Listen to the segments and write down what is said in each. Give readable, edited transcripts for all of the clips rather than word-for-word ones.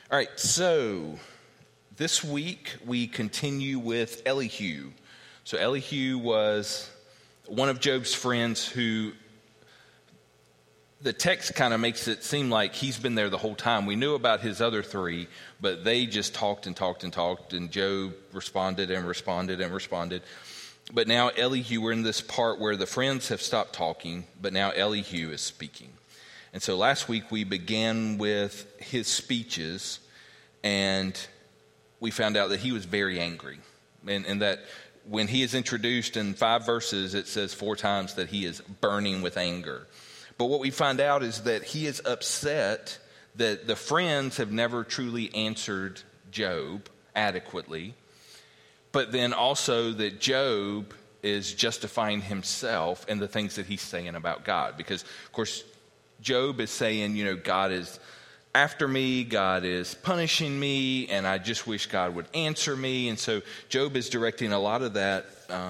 All right, so this week we continue with Elihu. So Elihu was one of Job's friends who the text kind of makes it seem like he's been there the whole time. We knew about his other three, but they just talked and talked and talked, and Job responded and responded and responded. But now Elihu, we're in this part where the friends have stopped talking, but now Elihu is speaking. And so last week we began with his speeches, and we found out that he was very angry. And that when he is introduced in 5 verses, it says 4 times that he is burning with anger. But what we find out is that he is upset that the friends have never truly answered Job adequately, but then also that Job is justifying himself and the things that he's saying about God. Because, of course, Job is saying, God is after me, God is punishing me, and I just wish God would answer me. And so Job is directing a lot of that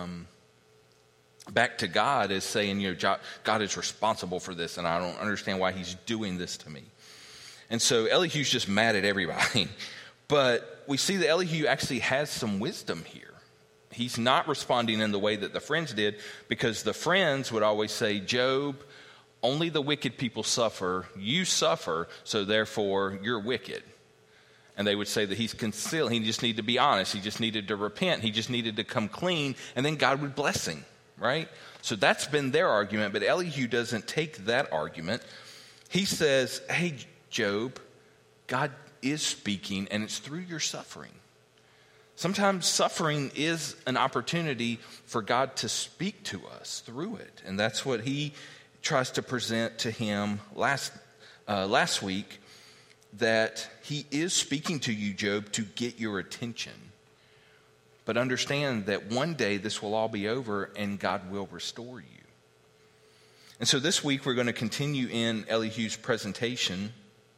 back to God, as saying, God is responsible for this, and I don't understand why he's doing this to me. And so Elihu's just mad at everybody. But we see that Elihu actually has some wisdom here. He's not responding in the way that the friends did, because the friends would always say, Job, only the wicked people suffer. You suffer, so therefore you're wicked. And they would say that he's concealed. He just needed to be honest. He just needed to repent. He just needed to come clean, and then God would bless him, right? So that's been their argument, but Elihu doesn't take that argument. He says, hey, Job, God is speaking, and it's through your suffering. Sometimes suffering is an opportunity for God to speak to us through it, and that's what he tries to present to him last week, that he is speaking to you, Job, to get your attention. But understand that one day this will all be over and God will restore you. And so this week we're going to continue in Elihu's presentation.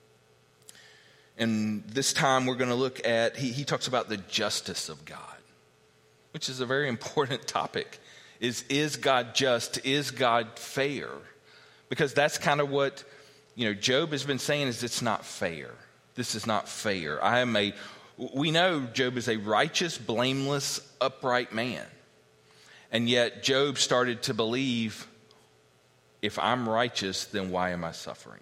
And this time we're going to look at, he talks about the justice of God, which is a very important topic. Is God just? Is God fair? Because that's kind of what, Job has been saying, is it's not fair. This is not fair. We know Job is a righteous, blameless, upright man. And yet Job started to believe, if I'm righteous, then why am I suffering?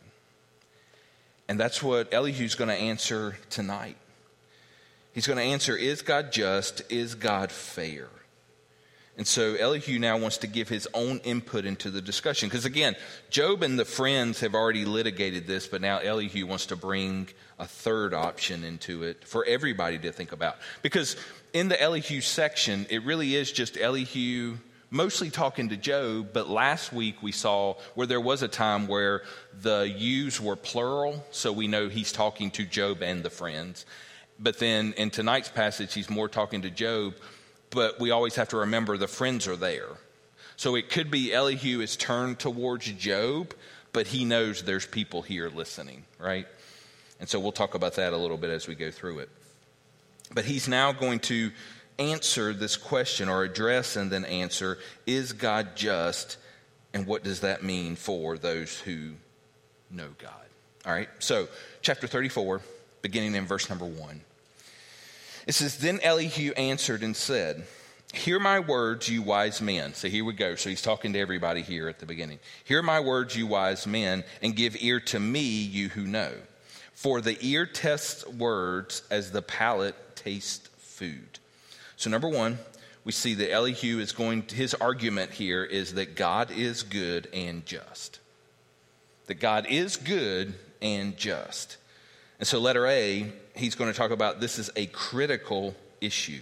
And that's what Elihu's going to answer tonight. He's going to answer, is God just? Is God fair? And so Elihu now wants to give his own input into the discussion. Because again, Job and the friends have already litigated this, but now Elihu wants to bring a third option into it for everybody to think about. Because in the Elihu section, it really is just Elihu mostly talking to Job, but last week we saw where there was a time where the yous were plural, so we know he's talking to Job and the friends. But then in tonight's passage, he's more talking to Job, but we always have to remember the friends are there. So it could be Elihu is turned towards Job, but he knows there's people here listening, right? And so we'll talk about that a little bit as we go through it. But he's now going to answer this question, or address and then answer, is God just? And what does that mean for those who know God? All right, so chapter 34, beginning in verse number 1. It says, then Elihu answered and said, hear my words, you wise men. So here we go. So he's talking to everybody here at the beginning. Hear my words, you wise men, and give ear to me, you who know. For the ear tests words as the palate tastes food. So number one, we see that Elihu is his argument here is that God is good and just. That God is good and just. And so letter A, he's going to talk about this is a critical issue.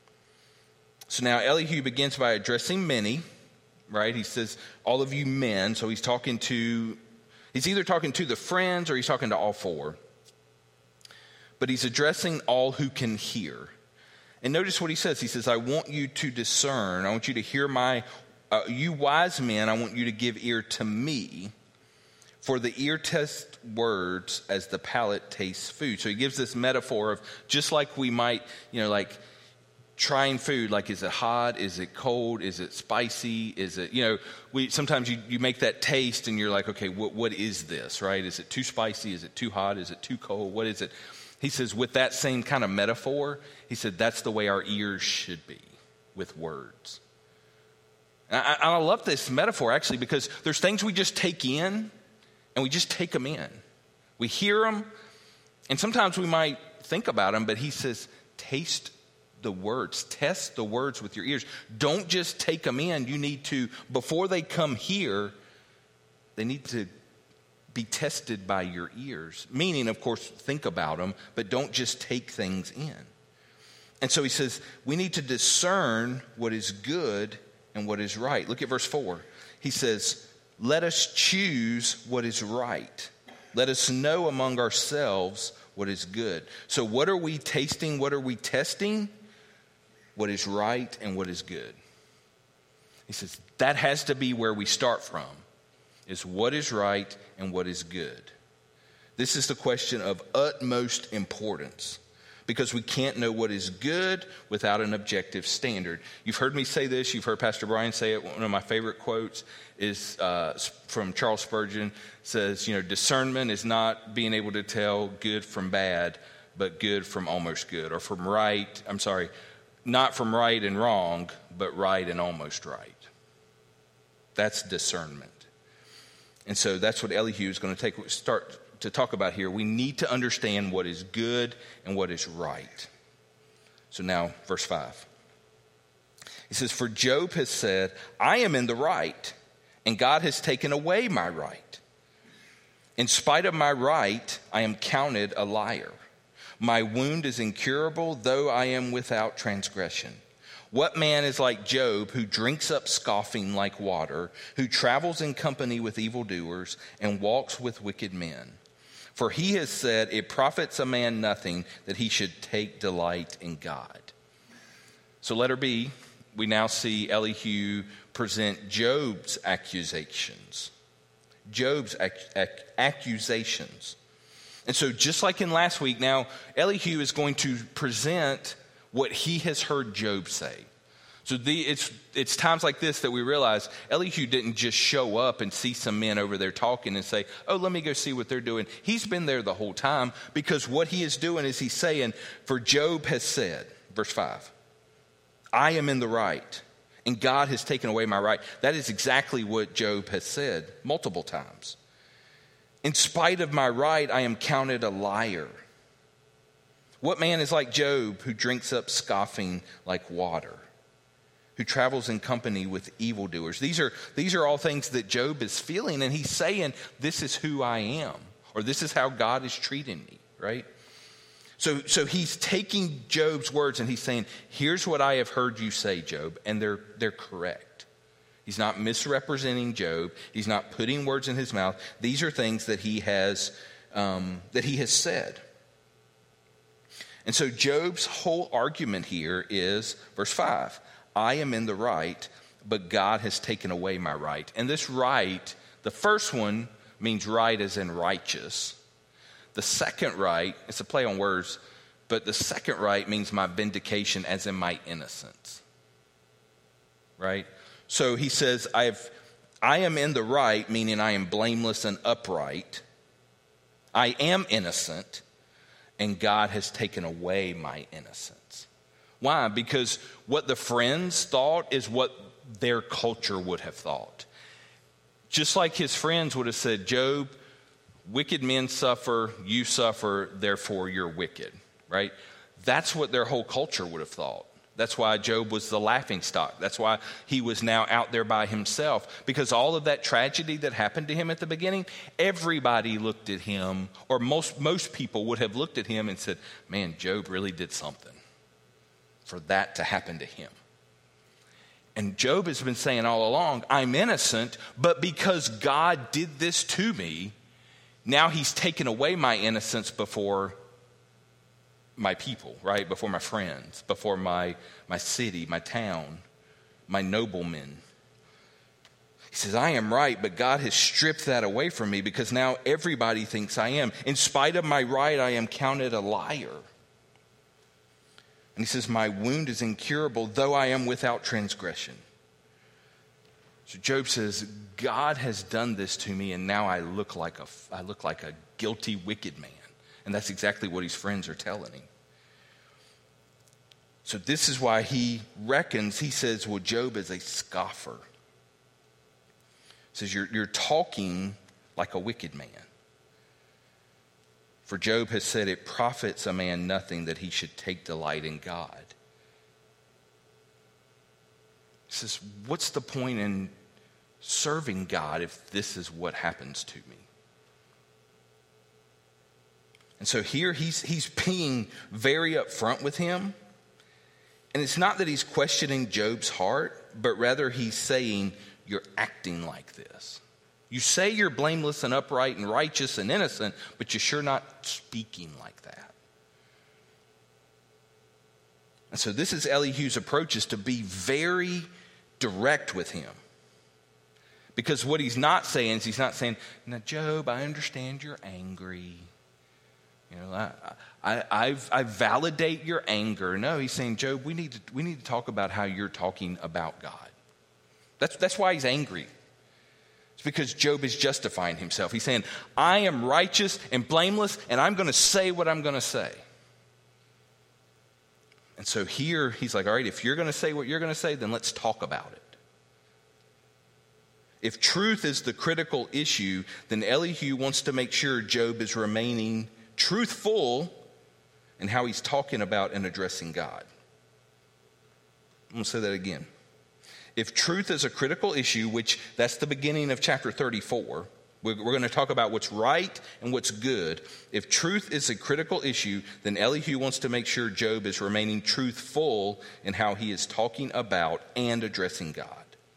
So now Elihu begins by addressing many, right? He says, all of you men. So he's either talking to the friends or he's talking to all 4. But he's addressing all who can hear. And notice what he says. He says, I want you to discern. I want you to hear you wise men, I want you to give ear to me. For the ear tests words as the palate tastes food. So he gives this metaphor of just like we might, like trying food, like is it hot, is it cold, is it spicy, is it, sometimes you make that taste and you're like, okay, what is this, right? Is it too spicy, is it too hot, is it too cold, what is it? He says, with that same kind of metaphor, he said, that's the way our ears should be with words. And I love this metaphor, actually, because there's things we just take in, and we just take them in. We hear them, and sometimes we might think about them, but he says, taste the words. Test the words with your ears. Don't just take them in. You need to, before they come here, they need to be tested by your ears. Meaning, of course, think about them, but don't just take things in. And so he says, we need to discern what is good and what is right. Look at verse 4. He says, let us choose what is right. Let us know among ourselves what is good. So what are we tasting? What are we testing? What is right and what is good. He says, that has to be where we start from, is what is right and what is good. This is the question of utmost importance, because we can't know what is good without an objective standard. You've heard me say this. You've heard Pastor Brian say it. One of my favorite quotes is from Charles Spurgeon. Says, discernment is not being able to tell good from bad, but good from almost good, or from right. I'm sorry, not from right and wrong, but right and almost right. That's discernment. And so that's what Elihu is going to start to talk about here. We need to understand what is good and what is right. So now, verse 5. He says, for Job has said, I am in the right, and God has taken away my right. In spite of my right, I am counted a liar. My wound is incurable, though I am without transgression. What man is like Job, who drinks up scoffing like water, who travels in company with evildoers and walks with wicked men? For he has said, it profits a man nothing that he should take delight in God. So letter B, we now see Elihu present Job's accusations. Job's accusations. And so just like in last week, now Elihu is going to present what he has heard Job say. So it's times like this that we realize Elihu didn't just show up and see some men over there talking and say, oh, let me go see what they're doing. He's been there the whole time, because what he is doing is he's saying, for Job has said, verse 5, I am in the right, and God has taken away my right. That is exactly what Job has said multiple times. In spite of my right, I am counted a liar. What man is like Job, who drinks up scoffing like water, who travels in company with evildoers? These are all things that Job is feeling, and he's saying, this is who I am, or this is how God is treating me, right? So he's taking Job's words and he's saying, here's what I have heard you say, Job, and they're correct. He's not misrepresenting Job. He's not putting words in his mouth. These are things that he has said. And so Job's whole argument here is, verse 5, I am in the right, but God has taken away my right. And this right, the first one means right as in righteous. The second right, it's a play on words, but the second right means my vindication as in my innocence. Right? So he says, I am in the right, meaning I am blameless and upright. I am innocent, and God has taken away my innocence. Why? Because what the friends thought is what their culture would have thought. Just like his friends would have said, Job, wicked men suffer, you suffer, therefore you're wicked, right? That's what their whole culture would have thought. That's why Job was the laughingstock. That's why he was now out there by himself. Because all of that tragedy that happened to him at the beginning, everybody looked at him, or most people would have looked at him and said, man, Job really did something for that to happen to him. And Job has been saying all along, I'm innocent, but because God did this to me, now he's taken away my innocence before my people, right? Before my friends, before my city, my town, my noblemen. He says, I am right, but God has stripped that away from me because now everybody thinks I am. In spite of my right, I am counted a liar. And he says, my wound is incurable, though I am without transgression. So Job says, God has done this to me, and now I look like a guilty, wicked man. And that's exactly what his friends are telling him. So this is why he says, well, Job is a scoffer. He says, you're talking like a wicked man. For Job has said, it profits a man nothing that he should take delight in God. He says, what's the point in serving God if this is what happens to me? And so here he's being very upfront with him. And it's not that he's questioning Job's heart, but rather he's saying, you're acting like this. You say you're blameless and upright and righteous and innocent, but you're sure not speaking like that. And so this is Elihu's approach, is to be very direct with him. Because what he's not saying is, he's not saying, now Job, I understand you're angry. You know, I validate your anger. No, he's saying, Job, we need to talk about how you're talking about God. That's why he's angry. It's because Job is justifying himself. He's saying, I am righteous and blameless, and I'm going to say what I'm going to say. And so here he's like, all right, if you're going to say what you're going to say, then let's talk about it. If truth is the critical issue, then Elihu wants to make sure Job is remaining truthful in how he's talking about and addressing God. I'm going to say that again. If truth is a critical issue, which that's the beginning of chapter 34, we're going to talk about what's right and what's good. If truth is a critical issue, then Elihu wants to make sure Job is remaining truthful in how he is talking about and addressing God.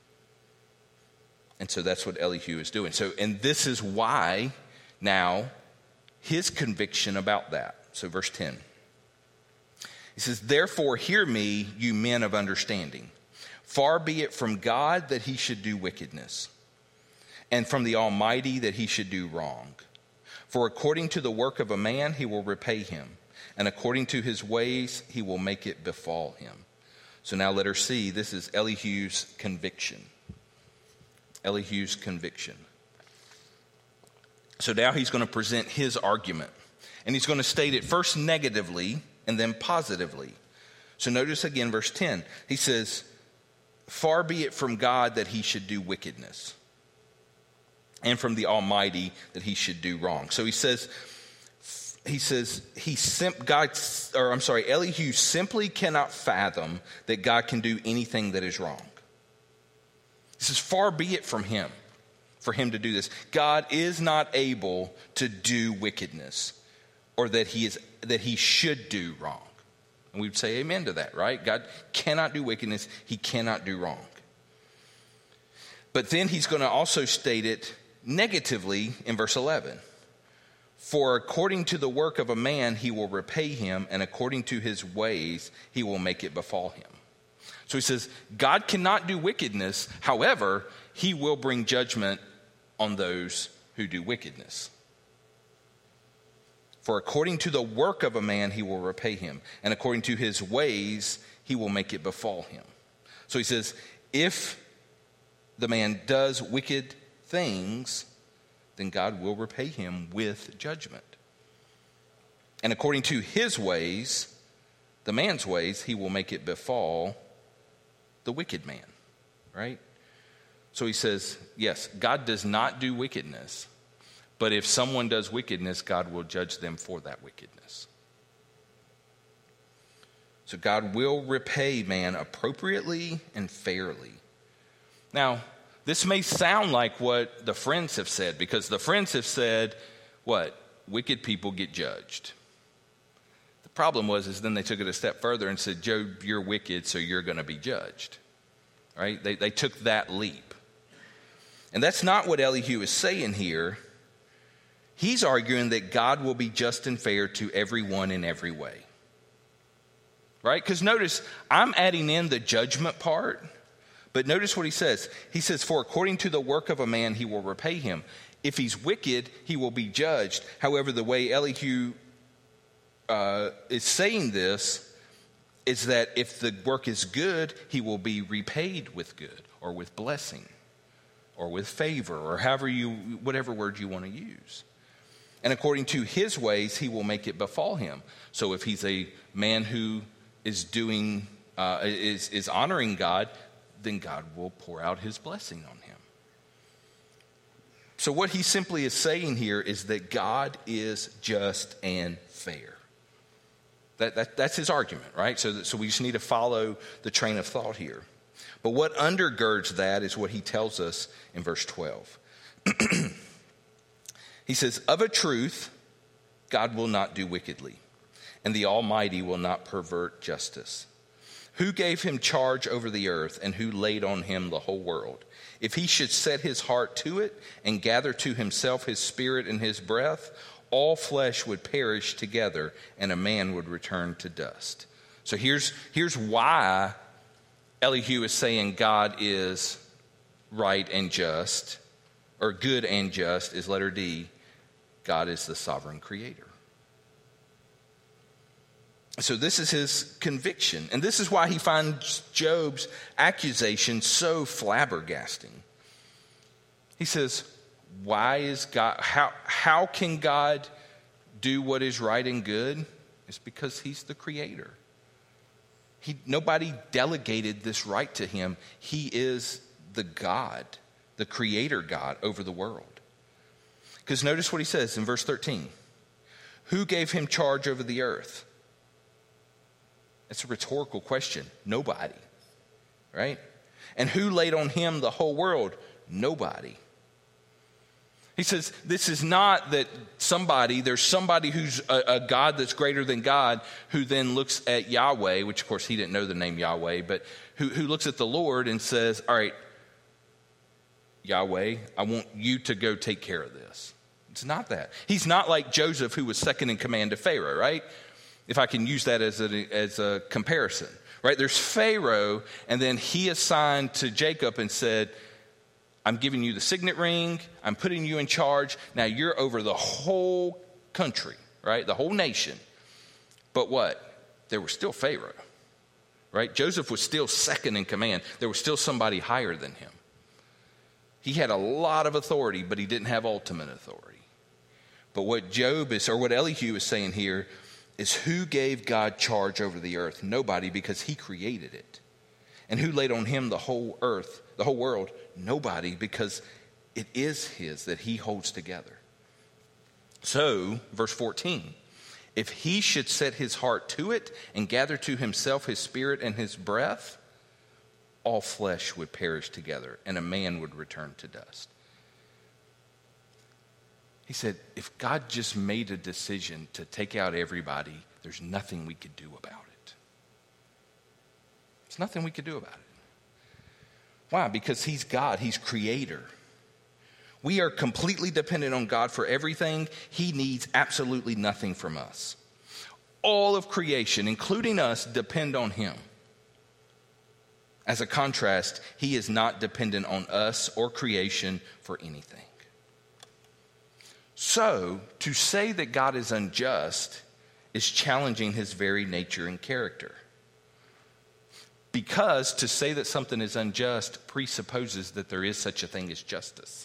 And so that's what Elihu is doing. So, and this is why now his conviction about that. So verse 10. He says, therefore hear me, you men of understanding. Far be it from God that he should do wickedness, and from the Almighty that he should do wrong. For according to the work of a man he will repay him, and according to his ways he will make it befall him. So now let her see, this is Elihu's conviction. Elihu's conviction. So now he's going to present his argument. And he's going to state it first negatively and then positively. So notice again verse 10. He says, far be it from God that he should do wickedness, and from the Almighty that he should do wrong. So Elihu simply cannot fathom that God can do anything that is wrong. This is far be it from him, for him to do this. God is not able to do wickedness, or that he should do wrong. And we'd say amen to that, right? God cannot do wickedness. He cannot do wrong. But then he's going to also state it negatively in verse 11. For according to the work of a man, he will repay him, and according to his ways, he will make it befall him. So he says, God cannot do wickedness. However, he will bring judgment on those who do wickedness. For according to the work of a man, he will repay him, and according to his ways, he will make it befall him. So he says, if the man does wicked things, then God will repay him with judgment. And according to his ways, the man's ways, he will make it befall the wicked man, right? So he says, yes, God does not do wickedness. But if someone does wickedness, God will judge them for that wickedness. So God will repay man appropriately and fairly. Now, this may sound like what the friends have said, because the friends have said, what? Wicked people get judged. The problem is then they took it a step further and said, Job, you're wicked, so you're going to be judged. Right? They took that leap. And that's not what Elihu is saying here. He's arguing that God will be just and fair to everyone in every way. Right? Because notice, I'm adding in the judgment part, but notice what he says. He says, for according to the work of a man, he will repay him. If he's wicked, he will be judged. However, the way Elihu is saying this is that if the work is good, he will be repaid with good, or with blessing, or with favor, or whatever word you want to use. And according to his ways, he will make it befall him. So if he's a man who is doing, is honoring God, then God will pour out his blessing on him. So what he simply is saying here is that God is just and fair. That's his argument, right? So we just need to follow the train of thought here. But what undergirds that is what he tells us in verse 12. He says, of a truth, God will not do wickedly, and the Almighty will not pervert justice. Who gave him charge over the earth, and who laid on him the whole world? If he should set his heart to it and gather to himself his spirit and his breath, all flesh would perish together, and a man would return to dust. So here's why Elihu is saying God is right and just, or good and just is letter D. God is the sovereign creator. So this is his conviction. And this is why he finds Job's accusation so flabbergasting. He says, why is God, how can God do what is right and good? It's because he's the creator. Nobody delegated this right to him. He is the God, the creator God over the world. Because notice what he says in verse 13. Who gave him charge over the earth? It's a rhetorical question. Nobody, right? And who laid on him the whole world? Nobody. He says this is not that there's somebody who's a God that's greater than God who then looks at Yahweh, which of course he didn't know the name Yahweh, but who looks at the Lord and says, all right, Yahweh, I want you to go take care of this. It's not that. He's not like Joseph, who was second in command to Pharaoh, right? If I can use that as a comparison, right? There's Pharaoh, and then he assigned to Jacob and said, I'm giving you the signet ring. I'm putting you in charge. Now you're over the whole country, right? The whole nation. But what? There was still Pharaoh, right? Joseph was still second in command. There was still somebody higher than him. He had a lot of authority, but he didn't have ultimate authority. But what what Elihu is saying here is who gave God charge over the earth? Nobody, because he created it. And who laid on him the whole earth, the whole world? Nobody, because it is his that he holds together. So, verse 14, if he should set his heart to it and gather to himself his spirit and his breath, all flesh would perish together and a man would return to dust. He said, if God just made a decision to take out everybody, there's nothing we could do about it. There's nothing we could do about it. Why? Because he's God. He's creator. We are completely dependent on God for everything. He needs absolutely nothing from us. All of creation, including us, depend on him. As a contrast, he is not dependent on us or creation for anything. So, to say that God is unjust is challenging his very nature and character. Because to say that something is unjust presupposes that there is such a thing as justice.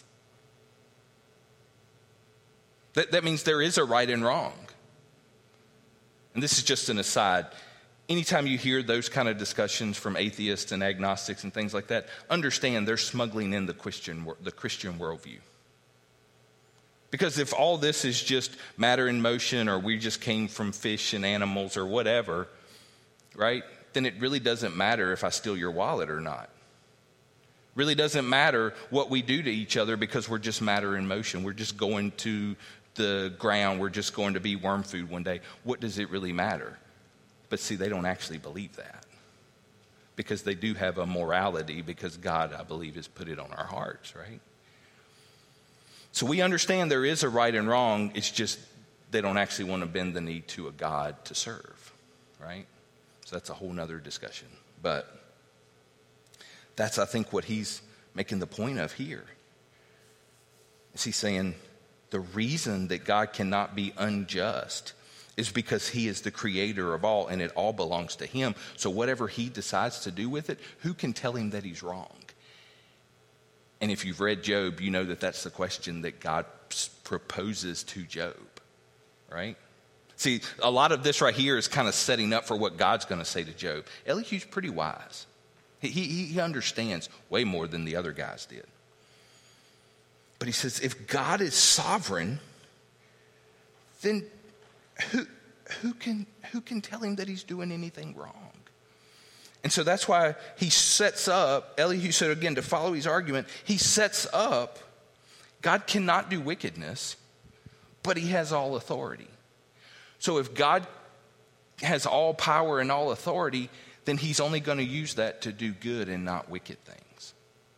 That means there is a right and wrong. And this is just an aside. Anytime you hear those kind of discussions from atheists and agnostics and things like that, understand they're smuggling in the Christian worldview. Because if all this is just matter in motion, or we just came from fish and animals or whatever, right? Then it really doesn't matter if I steal your wallet or not. Really doesn't matter what we do to each other because we're just matter in motion. We're just going to the ground. We're just going to be worm food one day. What does it really matter? But see, they don't actually believe that. Because they do have a morality, because God, I believe, has put it on our hearts, right? So we understand there is a right and wrong. It's just they don't actually want to bend the knee to a God to serve, right? So that's a whole nother discussion. But that's, I think, what he's making the point of here. Is he's saying the reason that God cannot be unjust is because he is the creator of all, and it all belongs to him. So whatever he decides to do with it, who can tell him that he's wrong? And if you've read Job, you know that that's the question that God proposes to Job, right? See, a lot of this right here is kind of setting up for what God's going to say to Job. Elihu's pretty wise. He understands way more than the other guys did. But he says, if God is sovereign, then who can tell him that he's doing anything wrong? And so that's why he sets up, Elihu said again, to follow his argument, he sets up, God cannot do wickedness, but he has all authority. So if God has all power and all authority, then he's only going to use that to do good and not wicked things.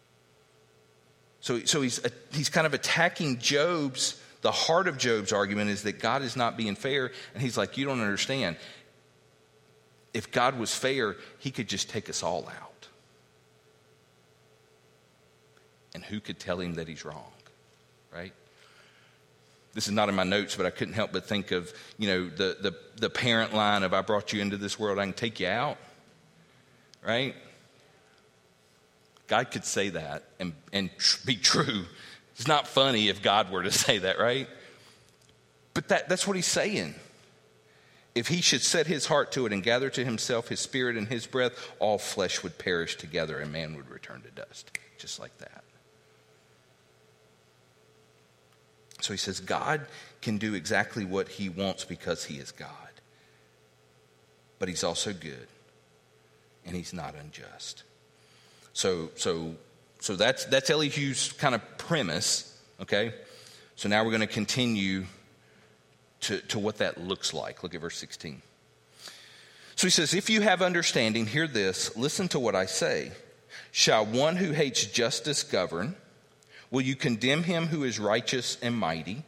So he's kind of attacking the heart of Job's argument is that God is not being fair. And he's like, you don't understand. If God was fair, he could just take us all out. And who could tell him that he's wrong, right? This is not in my notes, but I couldn't help but think of, the parent line of, I brought you into this world, I can take you out, right? God could say that and be true. It's not funny if God were to say that, right? But that's what he's saying. If he should set his heart to it and gather to himself his spirit and his breath, all flesh would perish together and man would return to dust, just like that. So he says God can do exactly what he wants because he is God. But he's also good and he's not unjust. So that's Elihu's kind of premise, okay? So now we're going to continue to what that looks like. Look at verse 16. So he says, if you have understanding, hear this, listen to what I say. Shall one who hates justice govern? Will you condemn him who is righteous and mighty?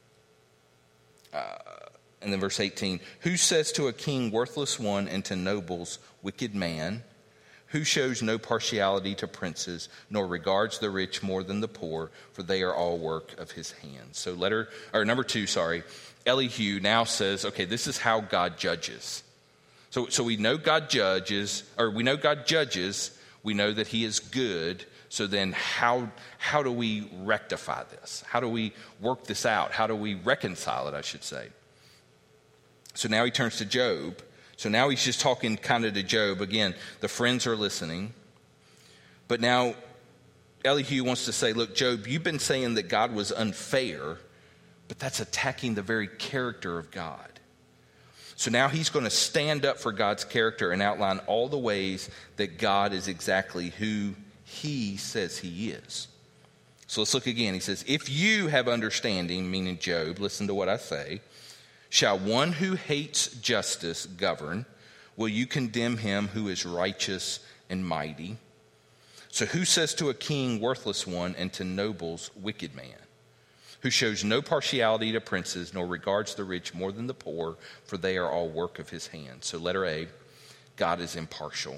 And then verse 18, who says to a king, worthless one, and to nobles, wicked man? Who shows no partiality to princes, nor regards the rich more than the poor, for they are all work of his hands. So number 2, Elihu now says, okay, this is how God judges. So we know God judges, we know that he is good. So then how do we rectify this? How do we work this out? How do we reconcile it, I should say? So now he turns to Job. So now he's just talking kind of to Job. Again, the friends are listening. But now Elihu wants to say, look, Job, you've been saying that God was unfair, but that's attacking the very character of God. So now he's going to stand up for God's character and outline all the ways that God is exactly who he says he is. So let's look again. He says, if you have understanding, meaning Job, listen to what I say. Shall one who hates justice govern? Will you condemn him who is righteous and mighty? So who says to a king, worthless one, and to nobles, wicked man? Who shows no partiality to princes, nor regards the rich more than the poor, for they are all work of his hands. So letter A, God is impartial.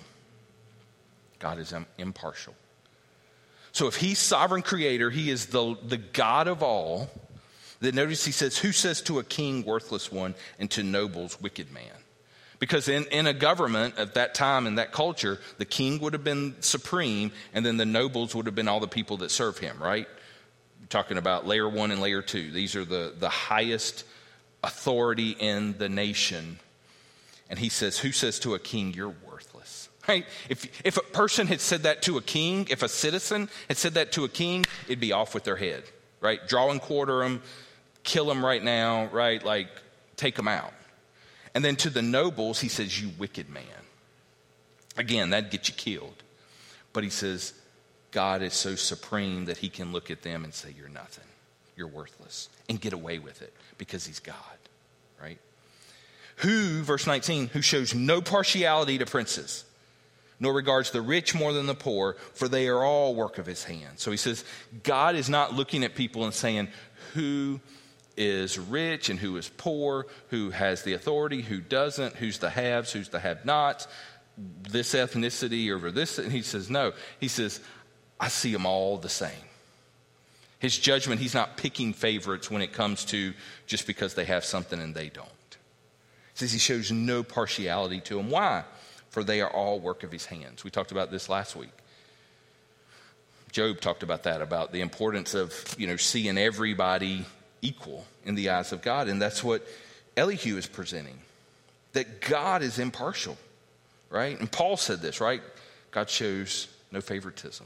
God is impartial. So if he's sovereign creator, he is the God of all. Then notice he says, who says to a king, worthless one, and to nobles, wicked man? Because in a government at that time, in that culture, the king would have been supreme, and then the nobles would have been all the people that serve him, right? We're talking about layer 1 and layer 2. These are the highest authority in the nation. And he says, who says to a king, you're worthless? Right? If a person had said that to a king, if a citizen had said that to a king, it'd be off with their head, right? Draw and quarter them, kill them right now, right? Like, take them out. And then to the nobles, he says, you wicked man. Again, that'd get you killed. But he says, God is so supreme that he can look at them and say, you're nothing. You're worthless. And get away with it because he's God, right? Who, verse 19, who shows no partiality to princes, nor regards the rich more than the poor, for they are all work of his hands. So he says, God is not looking at people and saying, who is rich and who is poor, who has the authority, who doesn't, who's the haves, who's the have-nots, this ethnicity over this. And he says, no. He says, I see them all the same. His judgment, he's not picking favorites when it comes to just because they have something and they don't. He says he shows no partiality to them. Why? For they are all work of his hands. We talked about this last week. Job talked about that, about the importance of, seeing everybody equal in the eyes of God. And that's what Elihu is presenting, that God is impartial, right? And Paul said this, right? God shows no favoritism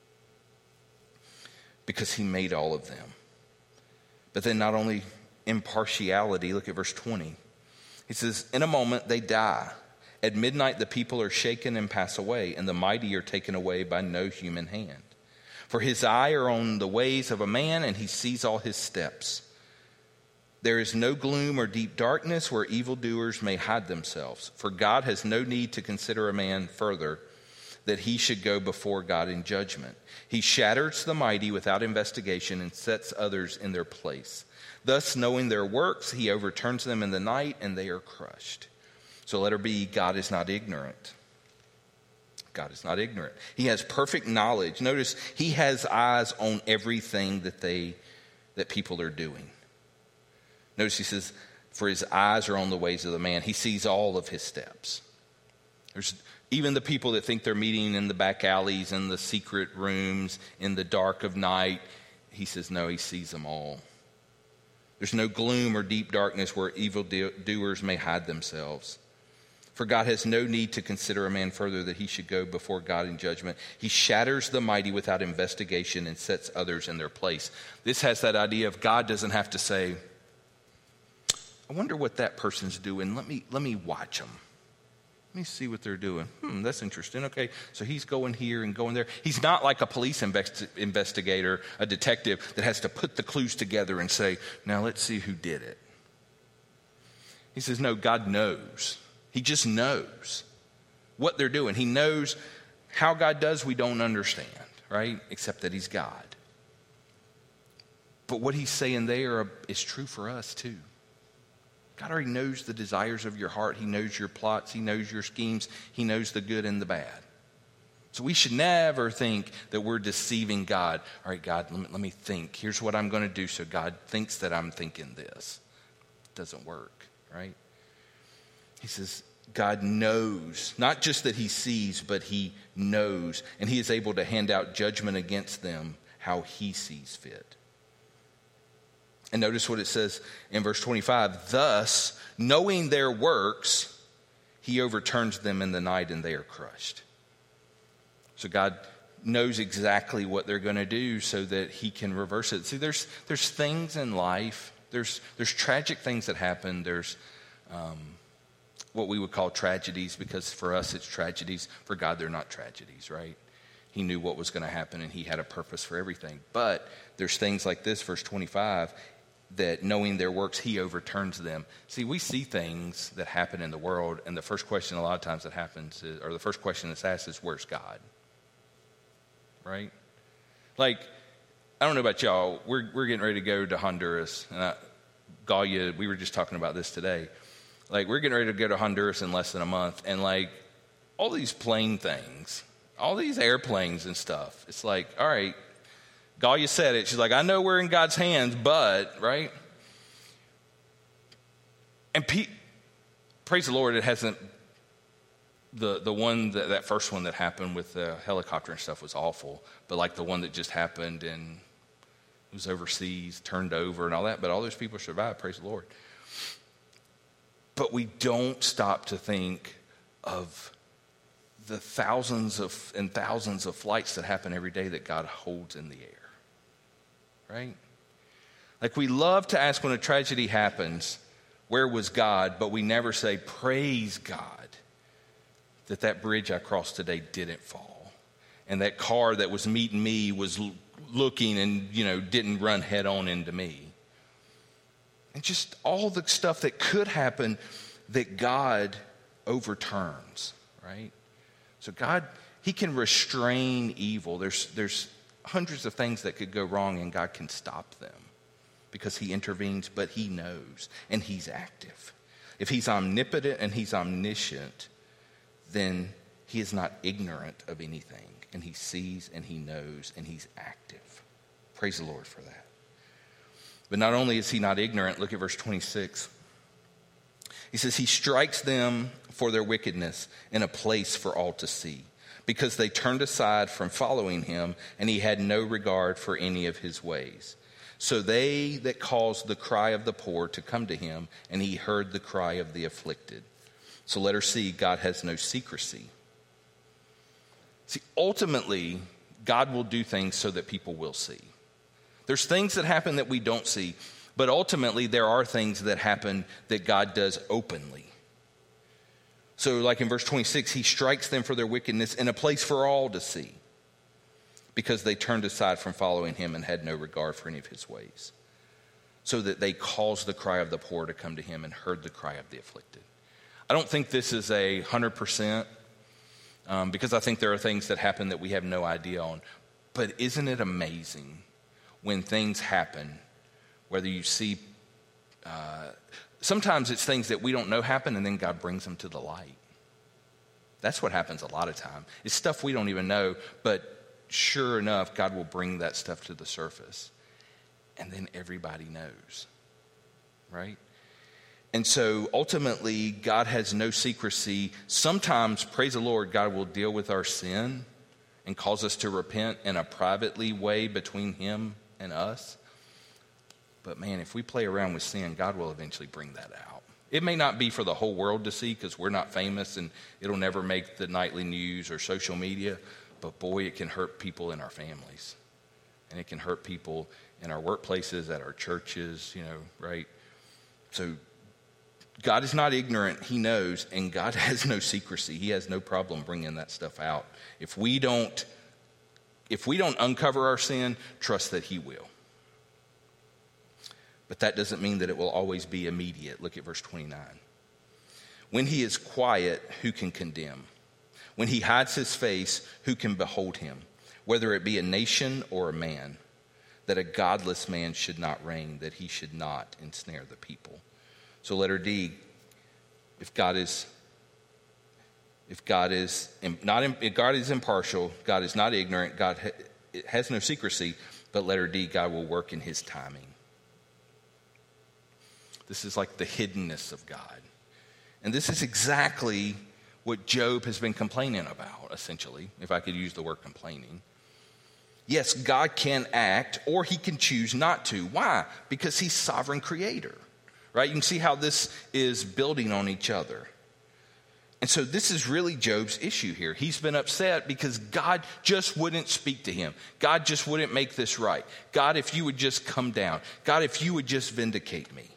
because he made all of them. But then not only impartiality, look at verse 20. He says, in a moment they die. At midnight the people are shaken and pass away, and the mighty are taken away by no human hand. For his eye are on the ways of a man, and he sees all his steps. There is no gloom or deep darkness where evildoers may hide themselves. For God has no need to consider a man further, that he should go before God in judgment. He shatters the mighty without investigation and sets others in their place. Thus, knowing their works, he overturns them in the night, and they are crushed. So letter B, God is not ignorant. God is not ignorant. He has perfect knowledge. Notice he has eyes on everything that people are doing. Notice he says, for his eyes are on the ways of the man. He sees all of his steps. There's even the people that think they're meeting in the back alleys, in the secret rooms, in the dark of night. He says, no, he sees them all. There's no gloom or deep darkness where evildoers may hide themselves. For God has no need to consider a man further, that he should go before God in judgment. He shatters the mighty without investigation and sets others in their place. This has that idea of God doesn't have to say, I wonder what that person's doing. Let me watch them. Let me see what they're doing. That's interesting. Okay, so he's going here and going there. He's not like a police investigator, a detective that has to put the clues together and say, now let's see who did it. He says, no, God knows. He just knows what they're doing. He knows how God does, we don't understand, right? Except that he's God. But what he's saying there is true for us too. God already knows the desires of your heart. He knows your plots. He knows your schemes. He knows the good and the bad. So we should never think that we're deceiving God. All right, God, let me think. Here's what I'm going to do so God thinks that I'm thinking this. It doesn't work, right? He says, God knows, not just that he sees, but he knows. And he is able to hand out judgment against them how he sees fit. And notice what it says in verse 25. Thus, knowing their works, he overturns them in the night, and they are crushed. So God knows exactly what they're going to do so that he can reverse it. See, there's things in life. There's tragic things that happen. There's what we would call tragedies, because for us it's tragedies. For God, they're not tragedies, right? He knew what was going to happen, and he had a purpose for everything. But there's things like this, verse 25, that knowing their works, he overturns them. See, we see things that happen in the world, and the first question a lot of times that happens is, or the first question that's asked is, where's God? Right? Like, I don't know about y'all, we're getting ready to go to Honduras, and Galia, we were just talking about this today. Like, we're getting ready to go to Honduras in less than a month, and like, all these plane things, all these airplanes and stuff, it's like, all right, Galia said it. She's like, I know we're in God's hands, but, right? And praise the Lord, it hasn't, the one, that first one that happened with the helicopter and stuff was awful. But like the one that just happened and was overseas, turned over and all that. But all those people survived, praise the Lord. But we don't stop to think of the thousands and thousands of flights that happen every day that God holds in the air. Right? Like, we love to ask when a tragedy happens, where was God? But we never say, praise God that bridge I crossed today didn't fall. And that car that was meeting me was looking and, didn't run head on into me. And just all the stuff that could happen that God overturns, right? So God, he can restrain evil. There's hundreds of things that could go wrong, and God can stop them because he intervenes, but he knows, and he's active. If he's omnipotent and he's omniscient, then he is not ignorant of anything, and he sees and he knows and he's active. Praise the Lord for that. But not only is he not ignorant, look at verse 26. He says, he strikes them for their wickedness in a place for all to see. because they turned aside from following him, and he had no regard for any of his ways. So they that caused the cry of the poor to come to him, and he heard the cry of the afflicted. So letter C, God has no secrecy. See, ultimately, God will do things so that people will see. There's things that happen that we don't see, but ultimately there are things that happen that God does openly. So like in verse 26, he strikes them for their wickedness in a place for all to see, because they turned aside from following him and had no regard for any of his ways. So that they caused the cry of the poor to come to him and heard the cry of the afflicted. I don't think this is 100%, because I think there are things that happen that we have no idea on. But isn't it amazing when things happen, whether you see, sometimes it's things that we don't know happen and then God brings them to the light. That's what happens a lot of time. It's stuff we don't even know, but sure enough, God will bring that stuff to the surface. And then everybody knows, right? And so ultimately, God has no secrecy. Sometimes, praise the Lord, God will deal with our sin and cause us to repent in a privately way between him and us. But man, if we play around with sin, God will eventually bring that out. It may not be for the whole world to see because we're not famous and it'll never make the nightly news or social media. But boy, it can hurt people in our families. And it can hurt people in our workplaces, at our churches, right? So God is not ignorant. He knows. And God has no secrecy. He has no problem bringing that stuff out. If we don't uncover our sin, trust that he will. But that doesn't mean that it will always be immediate. Look at verse 29. When he is quiet, who can condemn? When he hides his face, who can behold him? Whether it be a nation or a man, that a godless man should not reign, that he should not ensnare the people. So letter D, if God is impartial, God is not ignorant, God has no secrecy, but letter D, God will work in his timing. This is like the hiddenness of God. And this is exactly what Job has been complaining about, essentially, if I could use the word complaining. Yes, God can act, or he can choose not to. Why? Because he's sovereign creator, right? You can see how this is building on each other. And so this is really Job's issue here. He's been upset because God just wouldn't speak to him. God just wouldn't make this right. God, if you would just come down. God, if you would just vindicate me.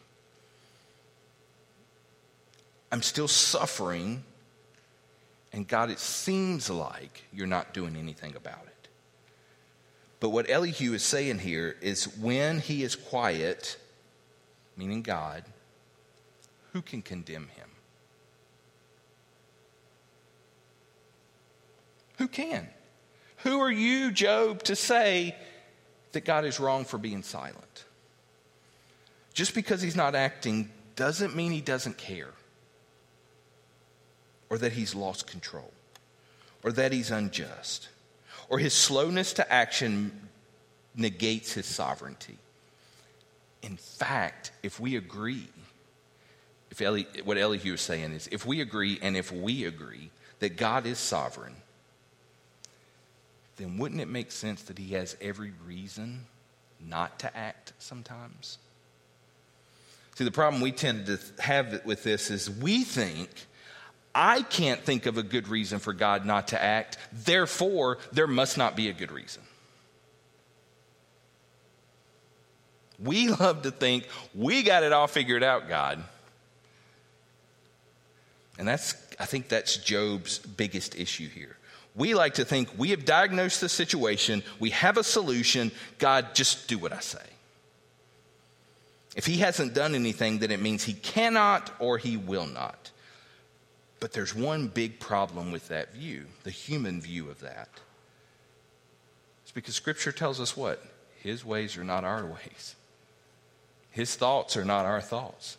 I'm still suffering, and God, it seems like you're not doing anything about it. But what Elihu is saying here is when he is quiet, meaning God, who can condemn him? Who can? Who are you, Job, to say that God is wrong for being silent? Just because he's not acting doesn't mean he doesn't care, or that he's lost control, or that he's unjust, or his slowness to action negates his sovereignty. In fact, if we agree, what Elihu is saying is, if we agree that God is sovereign, then wouldn't it make sense that he has every reason not to act sometimes? See, the problem we tend to have with this is we think, I can't think of a good reason for God not to act, therefore, there must not be a good reason. We love to think we got it all figured out, God. And I think that's Job's biggest issue here. We like to think we have diagnosed the situation, we have a solution, God, just do what I say. If he hasn't done anything, then it means he cannot or he will not. But there's one big problem with that view, the human view of that. It's because Scripture tells us what? His ways are not our ways. His thoughts are not our thoughts.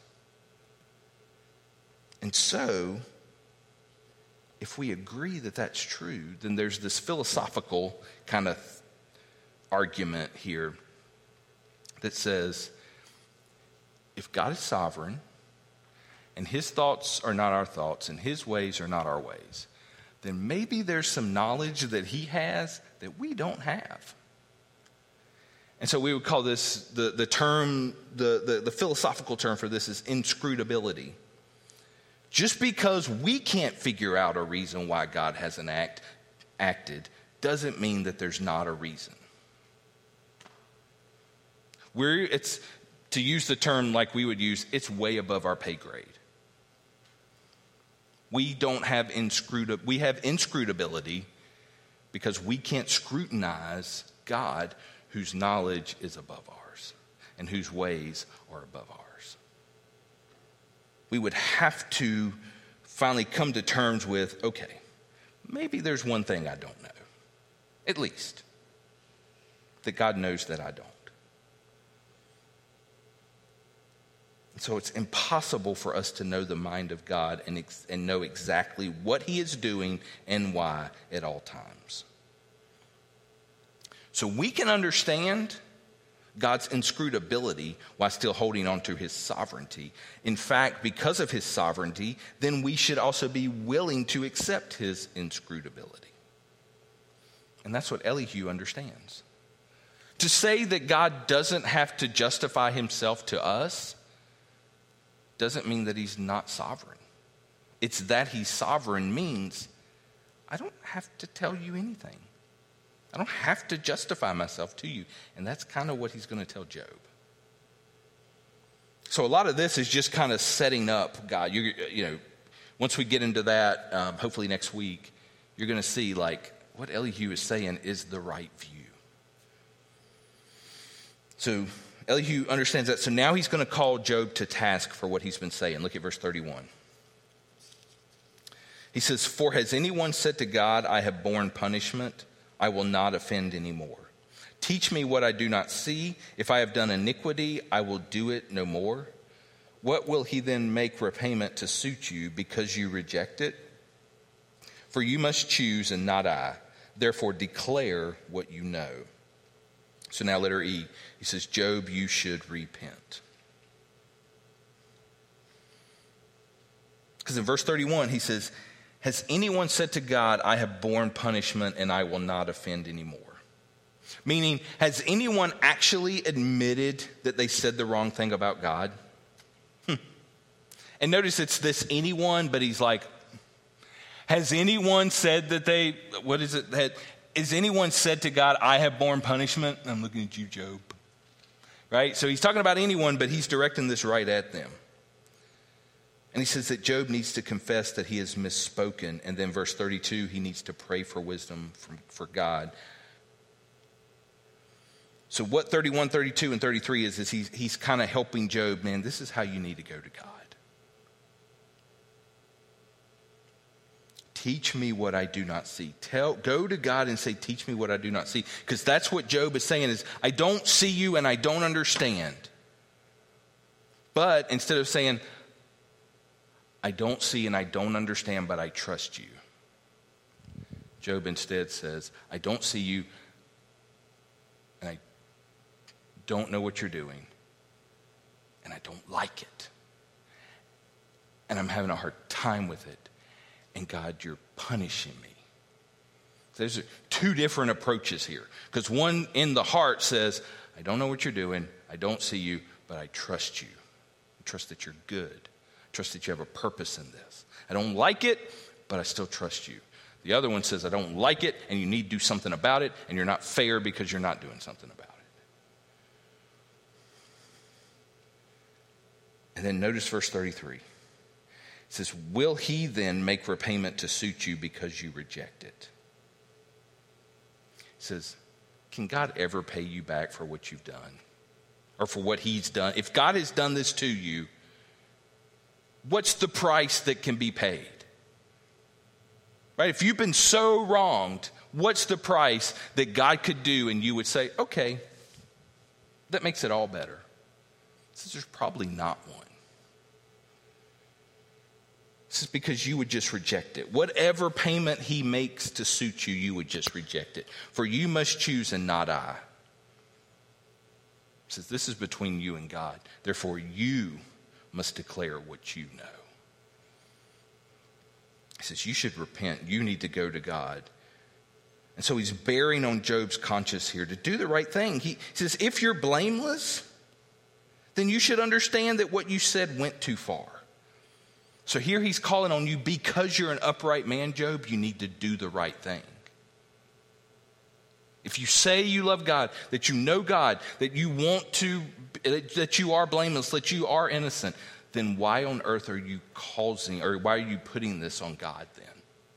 And so, if we agree that that's true, then there's this philosophical kind of argument here that says, if God is sovereign, and his thoughts are not our thoughts, and his ways are not our ways, then maybe there's some knowledge that he has that we don't have. And so we would call this, the term, the philosophical term for this is inscrutability. Just because we can't figure out a reason why God hasn't acted doesn't mean that there's not a reason. It's, to use the term like we would use, it's way above our pay grade. We have inscrutability because we can't scrutinize God, whose knowledge is above ours and whose ways are above ours. We would have to finally come to terms with, okay, maybe there's one thing I don't know, at least, that God knows that I don't. So it's impossible for us to know the mind of God and know exactly what he is doing and why at all times. So we can understand God's inscrutability while still holding on to his sovereignty. In fact, because of his sovereignty, then we should also be willing to accept his inscrutability. And that's what Elihu understands. To say that God doesn't have to justify himself to us doesn't mean that he's not sovereign. It's that he's sovereign means I don't have to tell you anything. I don't have to justify myself to you. And that's kind of what he's going to tell Job. So a lot of this is just kind of setting up God. Once we get into that, hopefully next week, you're going to see like what Elihu is saying is the right view. So Elihu understands that. So now he's going to call Job to task for what he's been saying. Look at verse 31. He says, "For has anyone said to God, I have borne punishment, I will not offend anymore. Teach me what I do not see. If I have done iniquity, I will do it no more. What will he then make repayment to suit you because you reject it? For you must choose and not I. Therefore declare what you know." So now letter E, he says, Job, you should repent. Because in verse 31, he says, has anyone said to God, I have borne punishment and I will not offend anymore? Meaning, has anyone actually admitted that they said the wrong thing about God? And notice it's this anyone, but he's like, has anyone said that has anyone said to God, I have borne punishment? I'm looking at you, Job. Right? So he's talking about anyone, but he's directing this right at them. And he says that Job needs to confess that he has misspoken. And then verse 32, he needs to pray for wisdom for God. So what 31, 32, and 33 is he's kind of helping Job, man, this is how you need to go to God. Teach me what I do not see. Go to God and say, teach me what I do not see. Because that's what Job is saying is, I don't see you and I don't understand. But instead of saying, I don't see and I don't understand, but I trust you, Job instead says, I don't see you and I don't know what you're doing and I don't like it. And I'm having a hard time with it. And God, you're punishing me. There's two different approaches here. Because one in the heart says, I don't know what you're doing. I don't see you, but I trust you. I trust that you're good. I trust that you have a purpose in this. I don't like it, but I still trust you. The other one says, I don't like it, and you need to do something about it, and you're not fair because you're not doing something about it. And then notice verse 33. It says, will he then make repayment to suit you because you reject it? It says, can God ever pay you back for what you've done? Or for what he's done? If God has done this to you, what's the price that can be paid? Right? If you've been so wronged, what's the price that God could do and you would say, okay, that makes it all better? It says there's probably not one. This is because you would just reject it. Whatever payment he makes to suit you, you would just reject it. For you must choose and not I. It says this is between you and God. Therefore, you must declare what you know. He says, you should repent. You need to go to God. And so he's bearing on Job's conscience here to do the right thing. He says, if you're blameless, then you should understand that what you said went too far. So here he's calling on you, because you're an upright man, Job, you need to do the right thing. If you say you love God, that you know God, that you want to, that you are blameless, that you are innocent, then why on earth are you why are you putting this on God then?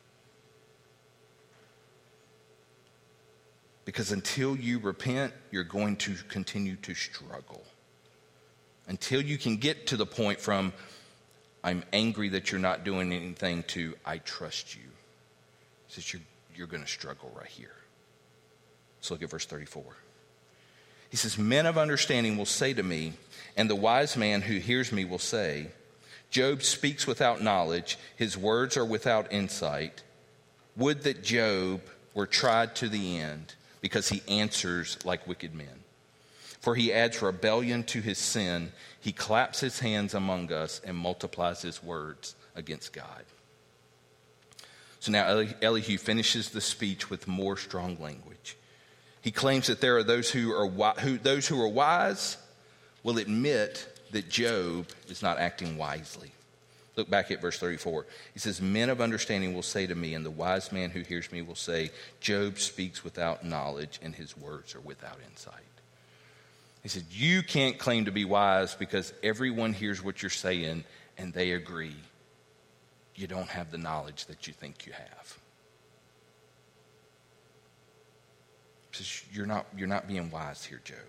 Because until you repent, you're going to continue to struggle. Until you can get to the point from, I'm angry that you're not doing anything, to, I trust you. He says you're going to struggle right here. Let's look at verse 34. He says, men of understanding will say to me, and the wise man who hears me will say, Job speaks without knowledge, his words are without insight. Would that Job were tried to the end, because he answers like wicked men. For he adds rebellion to his sin. He claps his hands among us and multiplies his words against God. So now Elihu finishes the speech with more strong language. He claims that there are those who are wise will admit that Job is not acting wisely. Look back at verse 34. He says, men of understanding will say to me, and the wise man who hears me will say, Job speaks without knowledge, and his words are without insight. He said, you can't claim to be wise because everyone hears what you're saying and they agree. You don't have the knowledge that you think you have. He says, you're not being wise here, Job.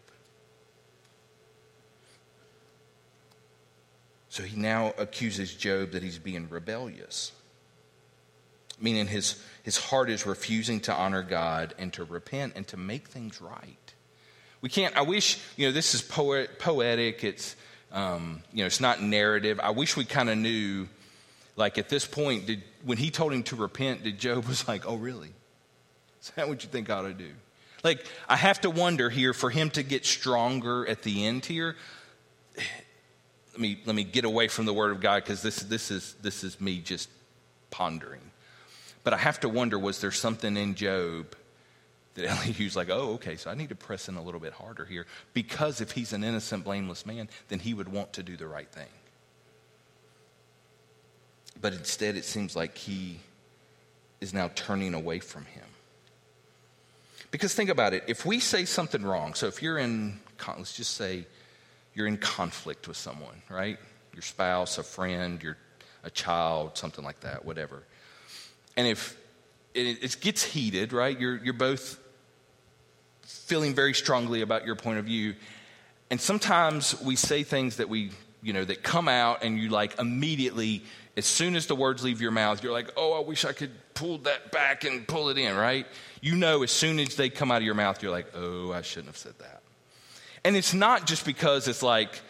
So he now accuses Job that he's being rebellious, meaning his heart is refusing to honor God and to repent and to make things right. We can't, I wish, this is poetic, it's, it's not narrative. I wish we kind of knew, like at this point, when he told him to repent, did Job was like, oh really? Is that what you think I ought to do? Like, I have to wonder here, for him to get stronger at the end here, let me get away from the word of God, because this is me just pondering. But I have to wonder, was there something in Job that Elihu's like, oh, okay, so I need to press in a little bit harder here, because if he's an innocent, blameless man, then he would want to do the right thing. But instead, it seems like he is now turning away from him. Because think about it, if we say something wrong, so if you're let's just say you're in conflict with someone, right? Your spouse, a friend, a child, something like that, whatever. And if it gets heated, right? You're both feeling very strongly about your point of view. And sometimes we say things that that come out, and you like immediately, as soon as the words leave your mouth, you're like, oh, I wish I could pull that back and pull it in, right? As soon as they come out of your mouth, you're like, oh, I shouldn't have said that. And it's not just because it's like,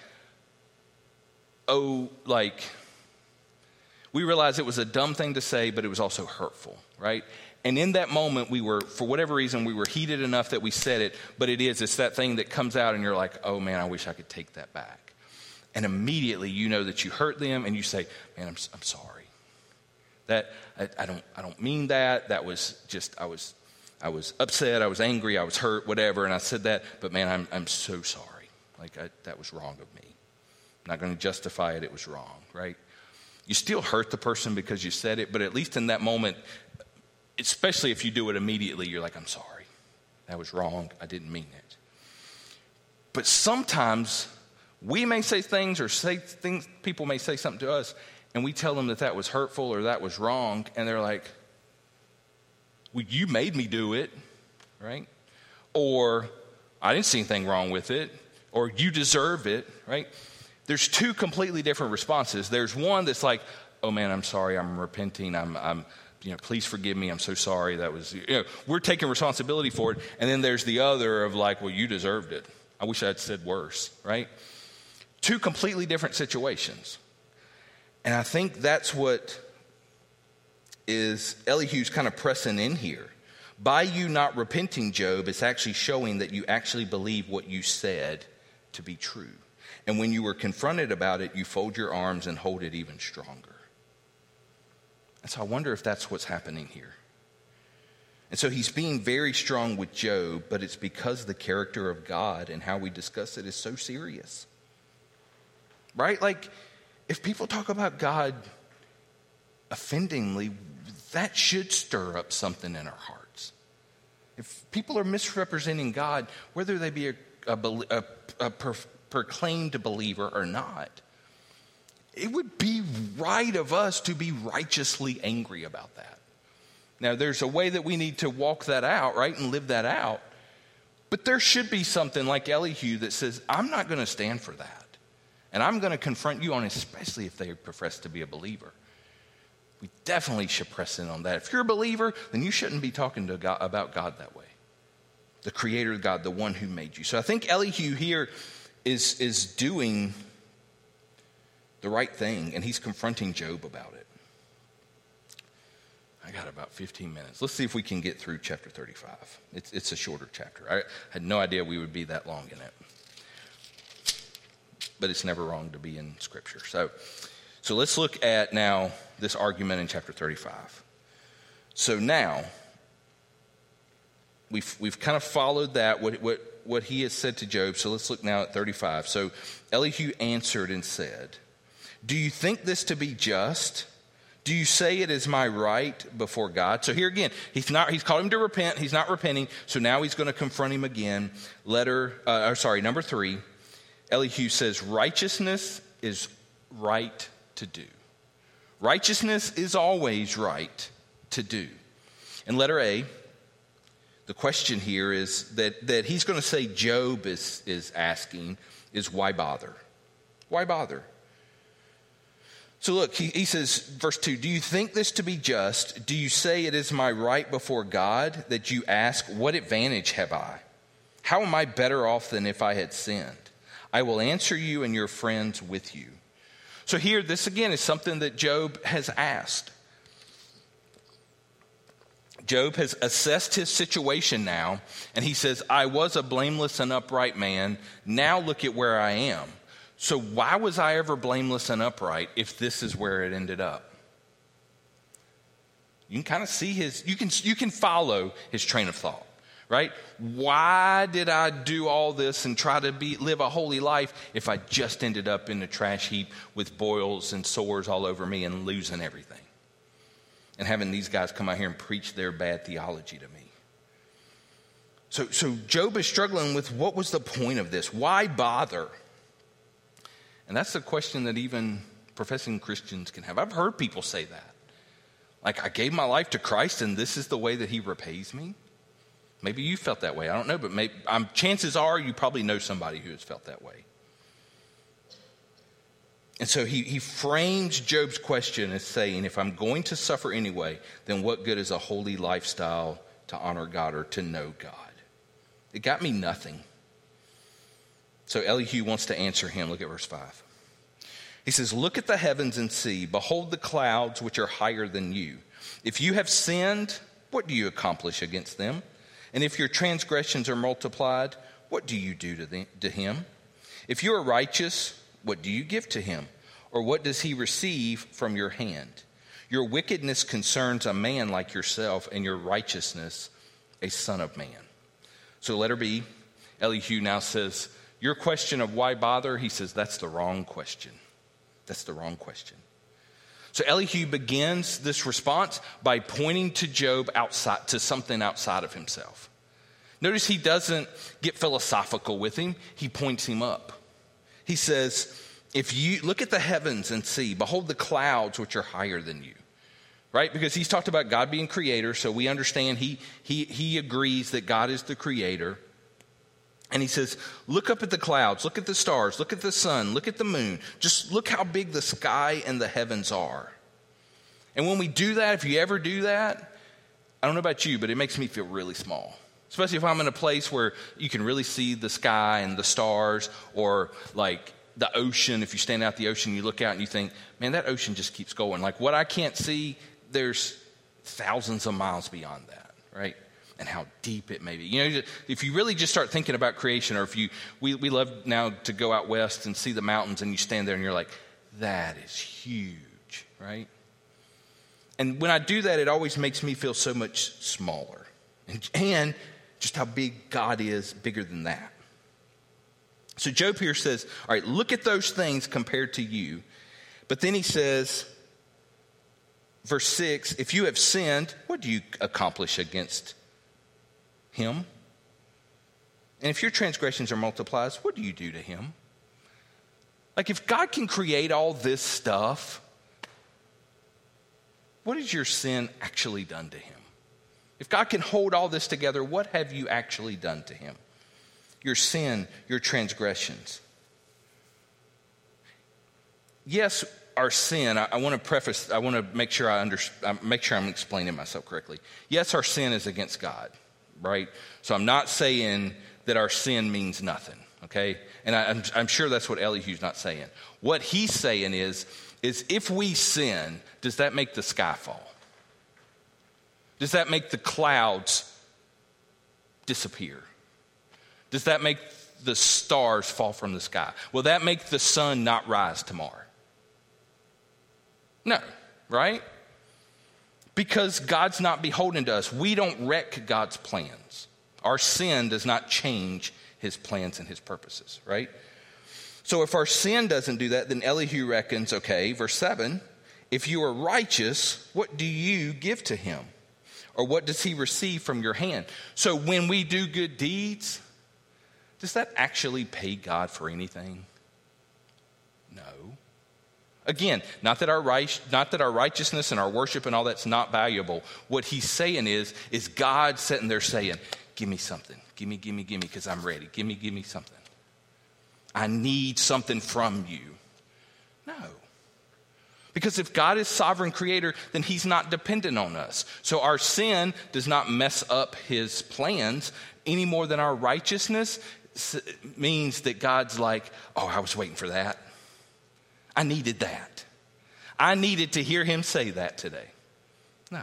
we realized it was a dumb thing to say, but it was also hurtful, right? And in that moment, for whatever reason, we were heated enough that we said it, but it's that thing that comes out and you're like, oh man, I wish I could take that back. And immediately you know that you hurt them, and you say, man, I'm sorry. That I don't mean that. That was just, I was upset, I was angry, I was hurt, whatever, and I said that, but man, I'm so sorry. That was wrong of me. I'm not going to justify it, it was wrong, right? You still hurt the person because you said it, but at least in that moment, especially if you do it immediately, you're like, I'm sorry. That was wrong, I didn't mean it. But sometimes we may say things, people may say something to us, and we tell them that was hurtful or that was wrong, and they're like, well, you made me do it, right? Or I didn't see anything wrong with it, or you deserve it, right? There's two completely different responses. There's one that's like, oh man, I'm sorry, I'm repenting, I'm please forgive me, I'm so sorry, that was, we're taking responsibility for it. And then there's the other of like, well, you deserved it. I wish I'd said worse, right? Two completely different situations. And I think that's what is Elihu's kind of pressing in here. By you not repenting, Job, it's actually showing that you actually believe what you said to be true. And when you were confronted about it, you fold your arms and hold it even stronger. And so I wonder if that's what's happening here. And so he's being very strong with Job, but it's because the character of God and how we discuss it is so serious. Right? Like, if people talk about God offendingly, that should stir up something in our hearts. If people are misrepresenting God, whether they be a proclaimed believer or not, it would be right of us to be righteously angry about that. Now, there's a way that we need to walk that out, right, and live that out. But there should be something like Elihu that says, I'm not going to stand for that. And I'm going to confront you on it, especially if they profess to be a believer. We definitely should press in on that. If you're a believer, then you shouldn't be talking to God, about God that way. The creator of God, the one who made you. So I think Elihu here is doing the right thing, and he's confronting Job about it. I got about 15 minutes. Let's see if we can get through chapter 35. It's a shorter chapter. I had no idea we would be that long in it. But it's never wrong to be in Scripture. So let's look at now this argument in chapter 35. So now, we've kind of followed that, what he has said to Job. So let's look now at 35. So Elihu answered and said, do you think this to be just? Do you say it is my right before God? So here again, he's called him to repent. He's not repenting. So now he's going to confront him again. Number 3, Elihu says, righteousness is right to do. Righteousness is always right to do. And letter A, the question here is that he's going to say Job is asking is why bother? Why bother? So look, he says, verse 2, do you think this to be just? Do you say it is my right before God that you ask, what advantage have I? How am I better off than if I had sinned? I will answer you and your friends with you. So here, this again is something that Job has asked. Job has assessed his situation now, and he says, I was a blameless and upright man. Now look at where I am. So why was I ever blameless and upright if this is where it ended up? You can kind of see you can follow his train of thought, right? Why did I do all this and try to live a holy life if I just ended up in the trash heap with boils and sores all over me and losing everything? And having these guys come out here and preach their bad theology to me. So Job is struggling with what was the point of this? Why bother? And that's the question that even professing Christians can have. I've heard people say that. Like, I gave my life to Christ and this is the way that he repays me. Maybe you felt that way. I don't know, but chances are you probably know somebody who has felt that way. And so he frames Job's question as saying, if I'm going to suffer anyway, then what good is a holy lifestyle to honor God or to know God? It got me nothing. So Elihu wants to answer him. Look at verse 5. He says, look at the heavens and see. Behold the clouds which are higher than you. If you have sinned, what do you accomplish against them? And if your transgressions are multiplied, what do you do to him? If you are righteous, what do you give to him? Or what does he receive from your hand? Your wickedness concerns a man like yourself, and your righteousness a son of man. So letter B, Elihu now says, your question of why bother, he says, that's the wrong question. That's the wrong question. So Elihu begins this response by pointing to Job to something outside of himself. Notice he doesn't get philosophical with him. He points him up. He says, if you look at the heavens and see, behold the clouds which are higher than you. Right? Because he's talked about God being creator, so we understand he agrees that God is the creator. And he says, look up at the clouds, look at the stars, look at the sun, look at the moon. Just look how big the sky and the heavens are. And when we do that, if you ever do that, I don't know about you, but it makes me feel really small. Especially if I'm in a place where you can really see the sky and the stars, or like the ocean. If you stand out the ocean, you look out and you think, man, that ocean just keeps going. Like what I can't see, there's thousands of miles beyond that, right? And how deep it may be. You know, if you really just start thinking about creation, or if we love now to go out west and see the mountains, and you stand there and you're like, that is huge, right? And when I do that, it always makes me feel so much smaller. And just how big God is, bigger than that. So Job here says, all right, look at those things compared to you. But then he says, verse 6, if you have sinned, what do you accomplish against him? And if your transgressions are multiplied, what do you do to him? Like, if God can create all this stuff, what has your sin actually done to him? If God can hold all this together, what have you actually done to him? Your sin, your transgressions. Yes, our sin, I want to make sure I'm explaining myself correctly. Yes, our sin is against God, right? So I'm not saying that our sin means nothing, okay? And I'm sure that's what Elihu's not saying. What he's saying is if we sin, does that make the sky fall? Does that make the clouds disappear? Does that make the stars fall from the sky? Will that make the sun not rise tomorrow? No, right? Because God's not beholden to us. We don't wreck God's plans. Our sin does not change his plans and his purposes, right? So if our sin doesn't do that, then Elihu reckons, okay, verse 7, if you are righteous, what do you give to him? Or what does he receive from your hand? So when we do good deeds, does that actually pay God for anything? No. Again, not that our righteousness and our worship and all that's not valuable. What he's saying is God sitting there saying, give me something. Give me, because I'm ready. Give me something. I need something from you. No. Because if God is sovereign creator, then he's not dependent on us. So our sin does not mess up his plans any more than our righteousness means that God's like, oh, I was waiting for that. I needed that. I needed to hear him say that today. No.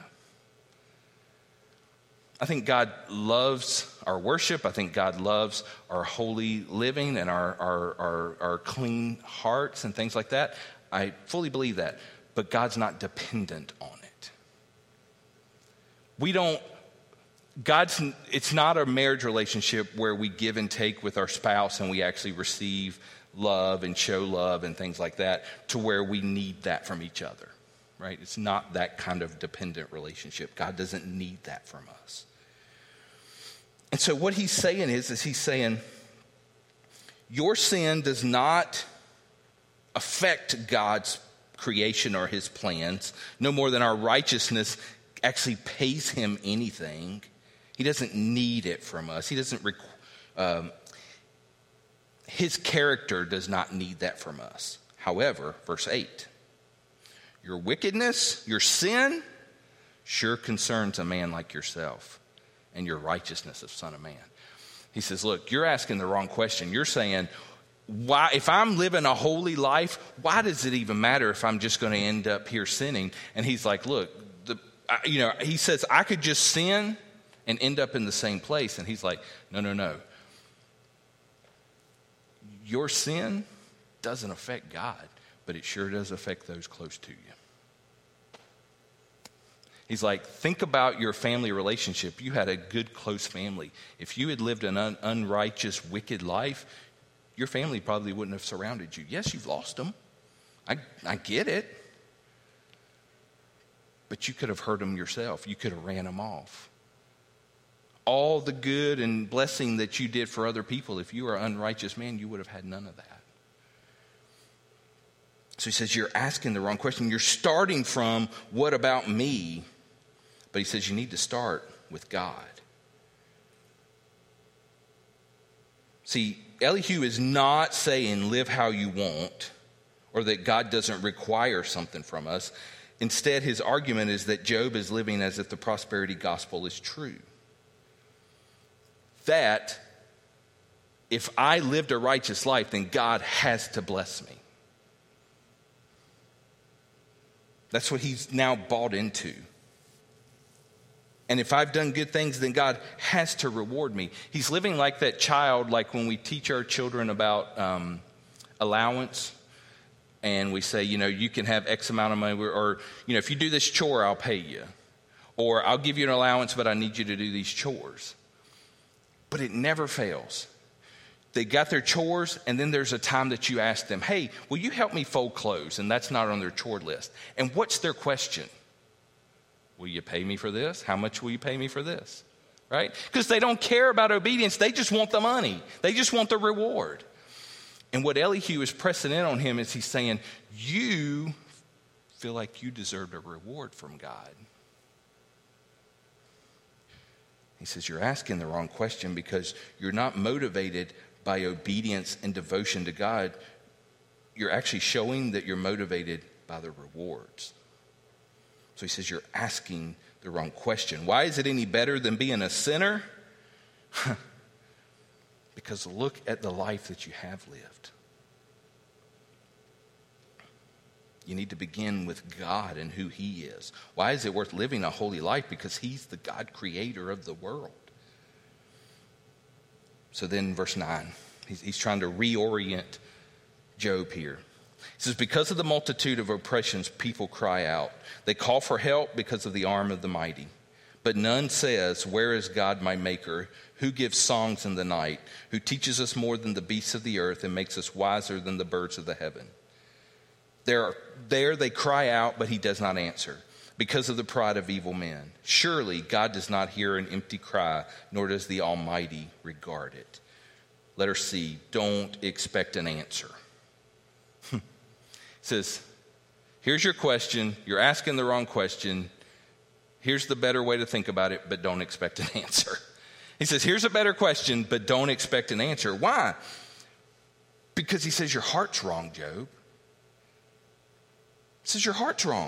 I think God loves our worship. I think God loves our holy living and our clean hearts and things like that. I fully believe that. But God's not dependent on it. It's not a marriage relationship where we give and take with our spouse and we actually receive love and show love and things like that to where we need that from each other, right? It's not that kind of dependent relationship. God doesn't need that from us. And so what he's saying is he's saying, your sin does not affect God's creation or his plans, no more than our righteousness actually pays him anything. He doesn't need it from us. He doesn't his character does not need that from us. However, verse 8, your wickedness, your sin, sure concerns a man like yourself, and your righteousness of Son of Man. He says, look, you're asking the wrong question. You're saying, why, if I'm living a holy life, why does it even matter if I'm just going to end up here sinning? And he's like, look, he says, I could just sin and end up in the same place. And he's like, no. Your sin doesn't affect God, but it sure does affect those close to you. He's like, think about your family relationship. You had a good, close family. If you had lived an unrighteous, wicked life, your family probably wouldn't have surrounded you. Yes, you've lost them. I get it. But you could have hurt them yourself. You could have ran them off. All the good and blessing that you did for other people, if you were an unrighteous man, you would have had none of that. So he says, you're asking the wrong question. You're starting from, what about me? But he says, you need to start with God. See, Elihu is not saying live how you want or that God doesn't require something from us. Instead, his argument is that Job is living as if the prosperity gospel is true. That if I lived a righteous life, then God has to bless me. That's what he's now bought into. And if I've done good things, then God has to reward me. He's living like that child, like when we teach our children about allowance. and we say, you can have X amount of money, or if you do this chore, I'll pay you. Or I'll give you an allowance, but I need you to do these chores. But it never fails. They got their chores, and then there's a time that you ask them, hey, will you help me fold clothes? And that's not on their chore list. And what's their question? Will you pay me for this? How much will you pay me for this? Right? Because they don't care about obedience. They just want the money. They just want the reward. And what Elihu is pressing in on him is he's saying, you feel like you deserve a reward from God. He says, you're asking the wrong question because you're not motivated by obedience and devotion to God. You're actually showing that you're motivated by the rewards. So he says, you're asking the wrong question. Why is it any better than being a sinner? Because look at the life that you have lived. You need to begin with God and who he is. Why is it worth living a holy life? Because he's the God creator of the world. So then verse 9, he's trying to reorient Job here. He says, because of the multitude of oppressions, people cry out. They call for help because of the arm of the mighty. But none says, where is God my maker, who gives songs in the night, who teaches us more than the beasts of the earth and makes us wiser than the birds of the heaven? There they cry out, but he does not answer, because of the pride of evil men. Surely God does not hear an empty cry, nor does the Almighty regard it. Letter C, don't expect an answer. It says, here's your question. You're asking the wrong question. Here's the better way to think about it, but don't expect an answer. He says, here's a better question, but don't expect an answer. Why? Because he says, your heart's wrong, Job. He says, your heart's wrong.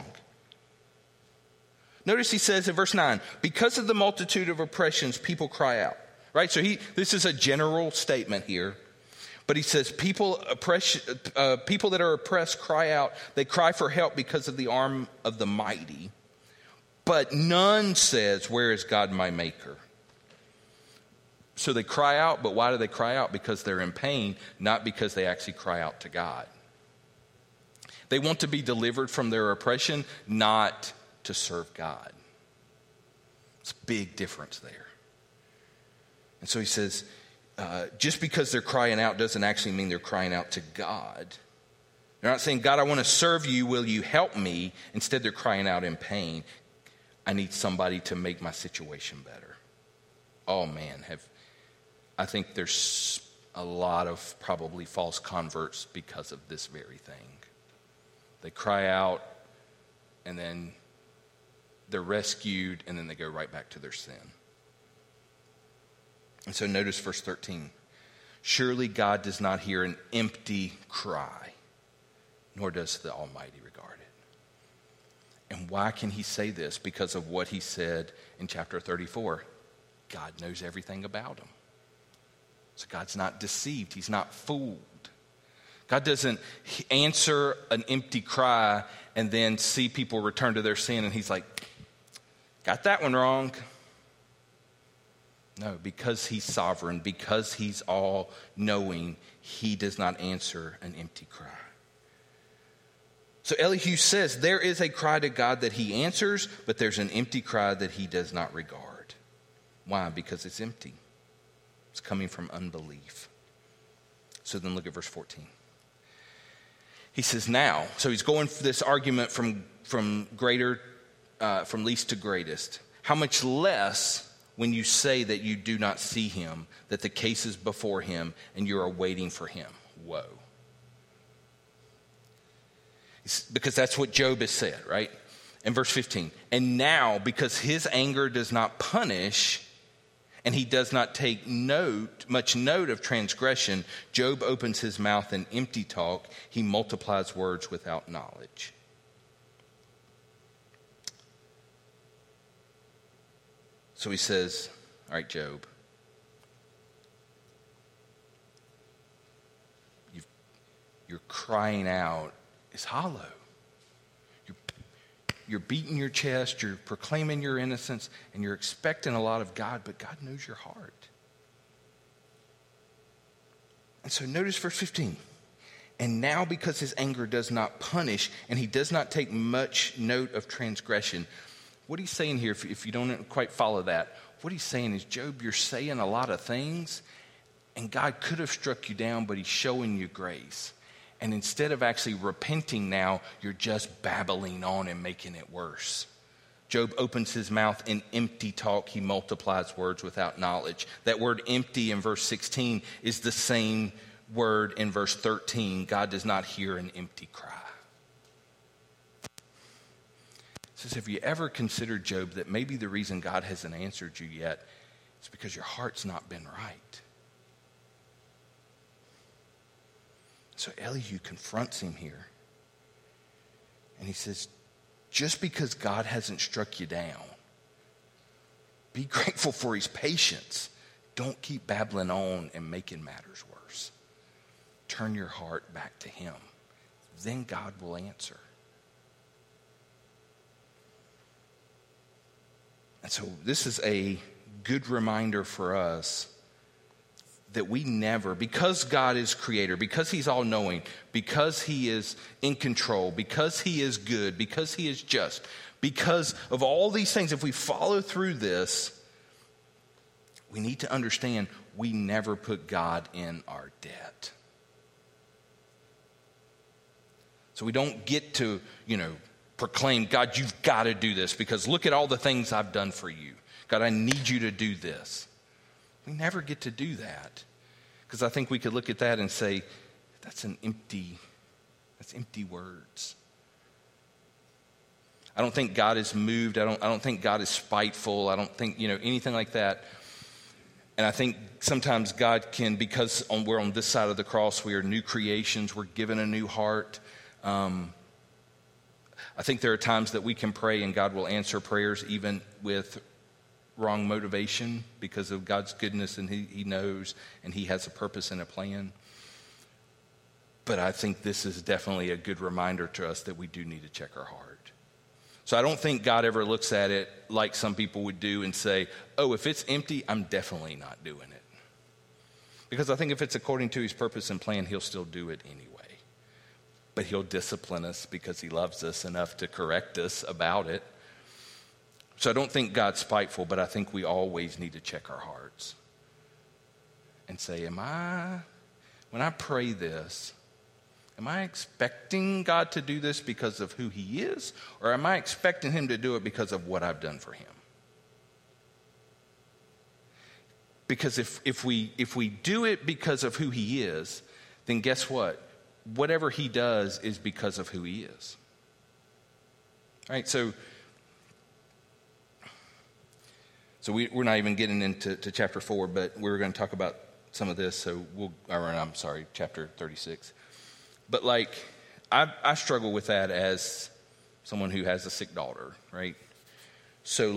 Notice he says in verse 9, because of the multitude of oppressions, people cry out. Right? So this is a general statement here. But he says, people that are oppressed cry out. They cry for help because of the arm of the mighty. But none says, where is God my maker? So they cry out, but why do they cry out? Because they're in pain, not because they actually cry out to God. They want to be delivered from their oppression, not to serve God. It's a big difference there. And so he says, just because they're crying out doesn't actually mean they're crying out to God. They're not saying, God, I want to serve you. Will you help me? Instead, they're crying out in pain. I need somebody to make my situation better. Oh, man. I think there's a lot of probably false converts because of this very thing. They cry out, and then they're rescued, and then they go right back to their sin. And so notice verse 13. Surely God does not hear an empty cry, nor does the Almighty regard it. And why can he say this? Because of what he said in chapter 34. God knows everything about him. So God's not deceived. He's not fooled. God doesn't answer an empty cry and then see people return to their sin and he's like, got that one wrong. No, because he's sovereign, because he's all-knowing, he does not answer an empty cry. So Elihu says there is a cry to God that he answers, but there's an empty cry that he does not regard. Why? Because it's empty. It's coming from unbelief. So then look at verse 14. He says now, so he's going for this argument from least to greatest. How much less when you say that you do not see him, that the case is before him and you are waiting for him. Whoa. Because that's what Job has said, right? In verse 15. And now, because his anger does not punish and he does not take much note of transgression, Job opens his mouth in empty talk. He multiplies words without knowledge. So he says, all right, Job, you're crying out is hollow. You're beating your chest, you're proclaiming your innocence, and you're expecting a lot of God, but God knows your heart. And so notice verse 15. And now because his anger does not punish and he does not take much note of transgression. What he's saying here, if you don't quite follow that, what he's saying is, Job, you're saying a lot of things and God could have struck you down, but he's showing you grace. And instead of actually repenting now, you're just babbling on and making it worse. Job opens his mouth in empty talk. He multiplies words without knowledge. That word empty in verse 16 is the same word in verse 13. God does not hear an empty cry. It says, have you ever considered, Job, that maybe the reason God hasn't answered you yet is because your heart's not been right? So Elihu confronts him here. And he says, just because God hasn't struck you down, be grateful for his patience. Don't keep babbling on and making matters worse. Turn your heart back to him. Then God will answer. And so this is a good reminder for us that we never, because God is creator, because he's all-knowing, because he is in control, because he is good, because he is just, because of all these things, if we follow through this, we need to understand we never put God in our debt. So we don't get to, proclaim, God, you've got to do this because look at all the things I've done for you. God, I need you to do this. We never get to do that because I think we could look at that and say, that's empty words. I don't think God is moved. I don't think God is spiteful. I don't think, anything like that. And I think sometimes God can, because we're on this side of the cross, we are new creations, we're given a new heart. I think there are times that we can pray and God will answer prayers even with wrong motivation because of God's goodness and he knows and he has a purpose and a plan. But I think this is definitely a good reminder to us that we do need to check our heart. So I don't think God ever looks at it like some people would do and say, oh, if it's empty, I'm definitely not doing it. Because I think if it's according to his purpose and plan, he'll still do it anyway. But he'll discipline us because he loves us enough to correct us about it. So I don't think God's spiteful, but I think we always need to check our hearts and say, when I pray this, am I expecting God to do this because of who he is? Or am I expecting him to do it because of what I've done for him? Because if we do it because of who he is, then guess what? Whatever he does is because of who he is. All right, so we're not even getting into chapter 4, but we're going to talk about some of this. So chapter 36. But I struggle with that as someone who has a sick daughter, right? So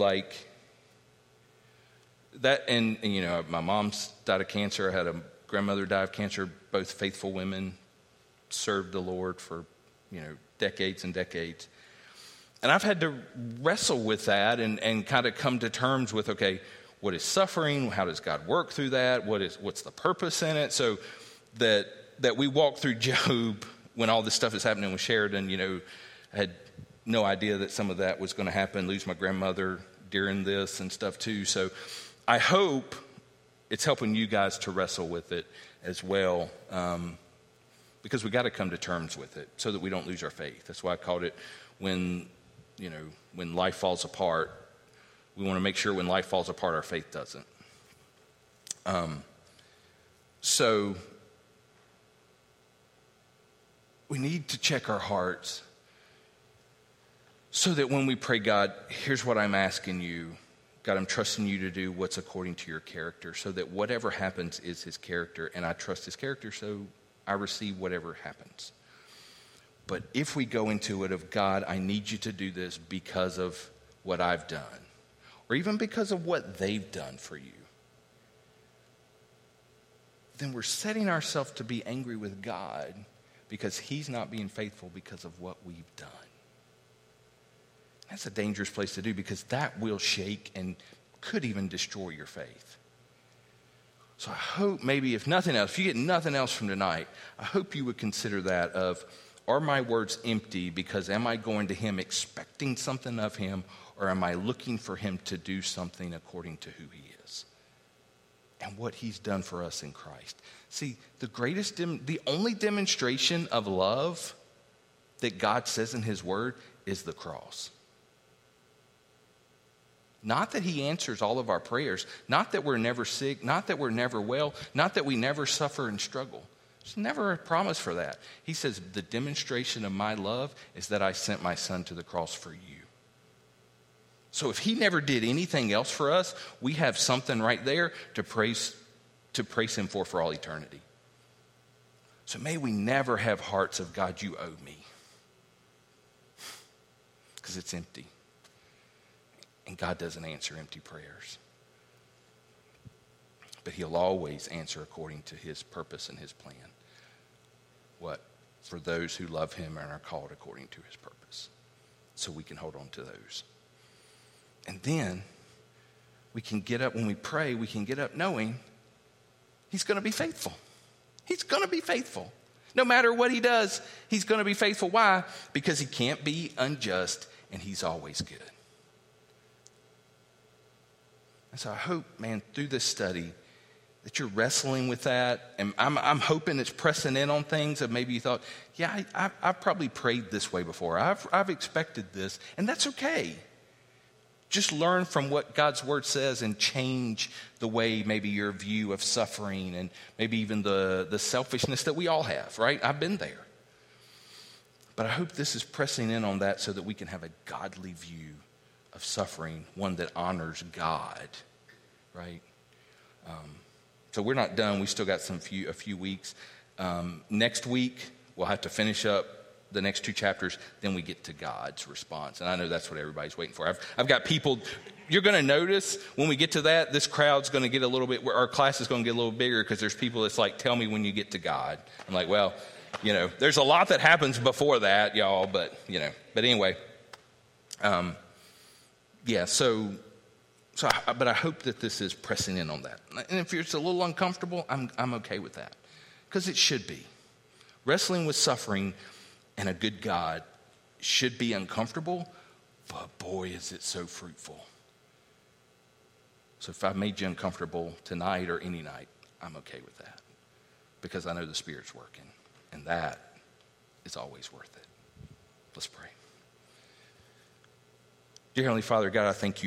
that, and my mom's died of cancer. I had a grandmother die of cancer, both faithful women, served the Lord for, decades and decades. And I've had to wrestle with that and kind of come to terms with, okay, what is suffering? How does God work through that? What's the purpose in it? So that we walk through Job when all this stuff is happening with Sheridan, I had no idea that some of that was going to happen, lose my grandmother during this and stuff too. So I hope it's helping you guys to wrestle with it as well. Because we got to come to terms with it so that we don't lose our faith. That's why I called it when life falls apart, we want to make sure when life falls apart, our faith doesn't. So we need to check our hearts so that when we pray, God, here's what I'm asking you. God, I'm trusting you to do what's according to your character so that whatever happens is his character, and I trust his character, so I receive whatever happens. But if we go into it of, God, I need you to do this because of what I've done, or even because of what they've done for you, then we're setting ourselves to be angry with God because he's not being faithful because of what we've done. That's a dangerous place to do because that will shake and could even destroy your faith. So I hope maybe if nothing else, if you get nothing else from tonight, I hope you would consider that of, are my words empty because am I going to him expecting something of him, or am I looking for him to do something according to who he is and what he's done for us in Christ? See, the only demonstration of love that God says in his word is the cross. Not that he answers all of our prayers, not that we're never sick, not that we're never well, not that we never suffer and struggle. There's never a promise for that. He says, the demonstration of my love is that I sent my son to the cross for you. So if he never did anything else for us, we have something right there to praise him for all eternity. So may we never have hearts of, God, you owe me. Because it's empty. And God doesn't answer empty prayers. But he'll always answer according to his purpose and his plan. What? For those who love him and are called according to his purpose. So we can hold on to those. And then we can get up, when we pray, we can get up knowing he's going to be faithful. He's going to be faithful. No matter what he does, he's going to be faithful. Why? Because he can't be unjust and he's always good. And so I hope, man, through this study that you're wrestling with that. And I'm hoping it's pressing in on things that maybe you thought, yeah, I've probably prayed this way before. I've expected this. And that's okay. Just learn from what God's word says and change the way maybe your view of suffering and maybe even the selfishness that we all have, right? I've been there. But I hope this is pressing in on that so that we can have a godly view of suffering, one that honors God, right? So we're not done. We still got a few weeks. Next week, we'll have to finish up the next 2 chapters. Then we get to God's response. And I know that's what everybody's waiting for. I've got people, you're going to notice when we get to that, this crowd's going to get a little bit, our class is going to get a little bigger because there's people that's like, tell me when you get to God. I'm like, well, there's a lot that happens before that, y'all, but anyway. But I hope that this is pressing in on that. And if it's a little uncomfortable, I'm okay with that. Because it should be. Wrestling with suffering and a good God should be uncomfortable, but boy, is it so fruitful. So if I made you uncomfortable tonight or any night, I'm okay with that. Because I know the Spirit's working. And that is always worth it. Let's pray. Dear Heavenly Father, God, I thank you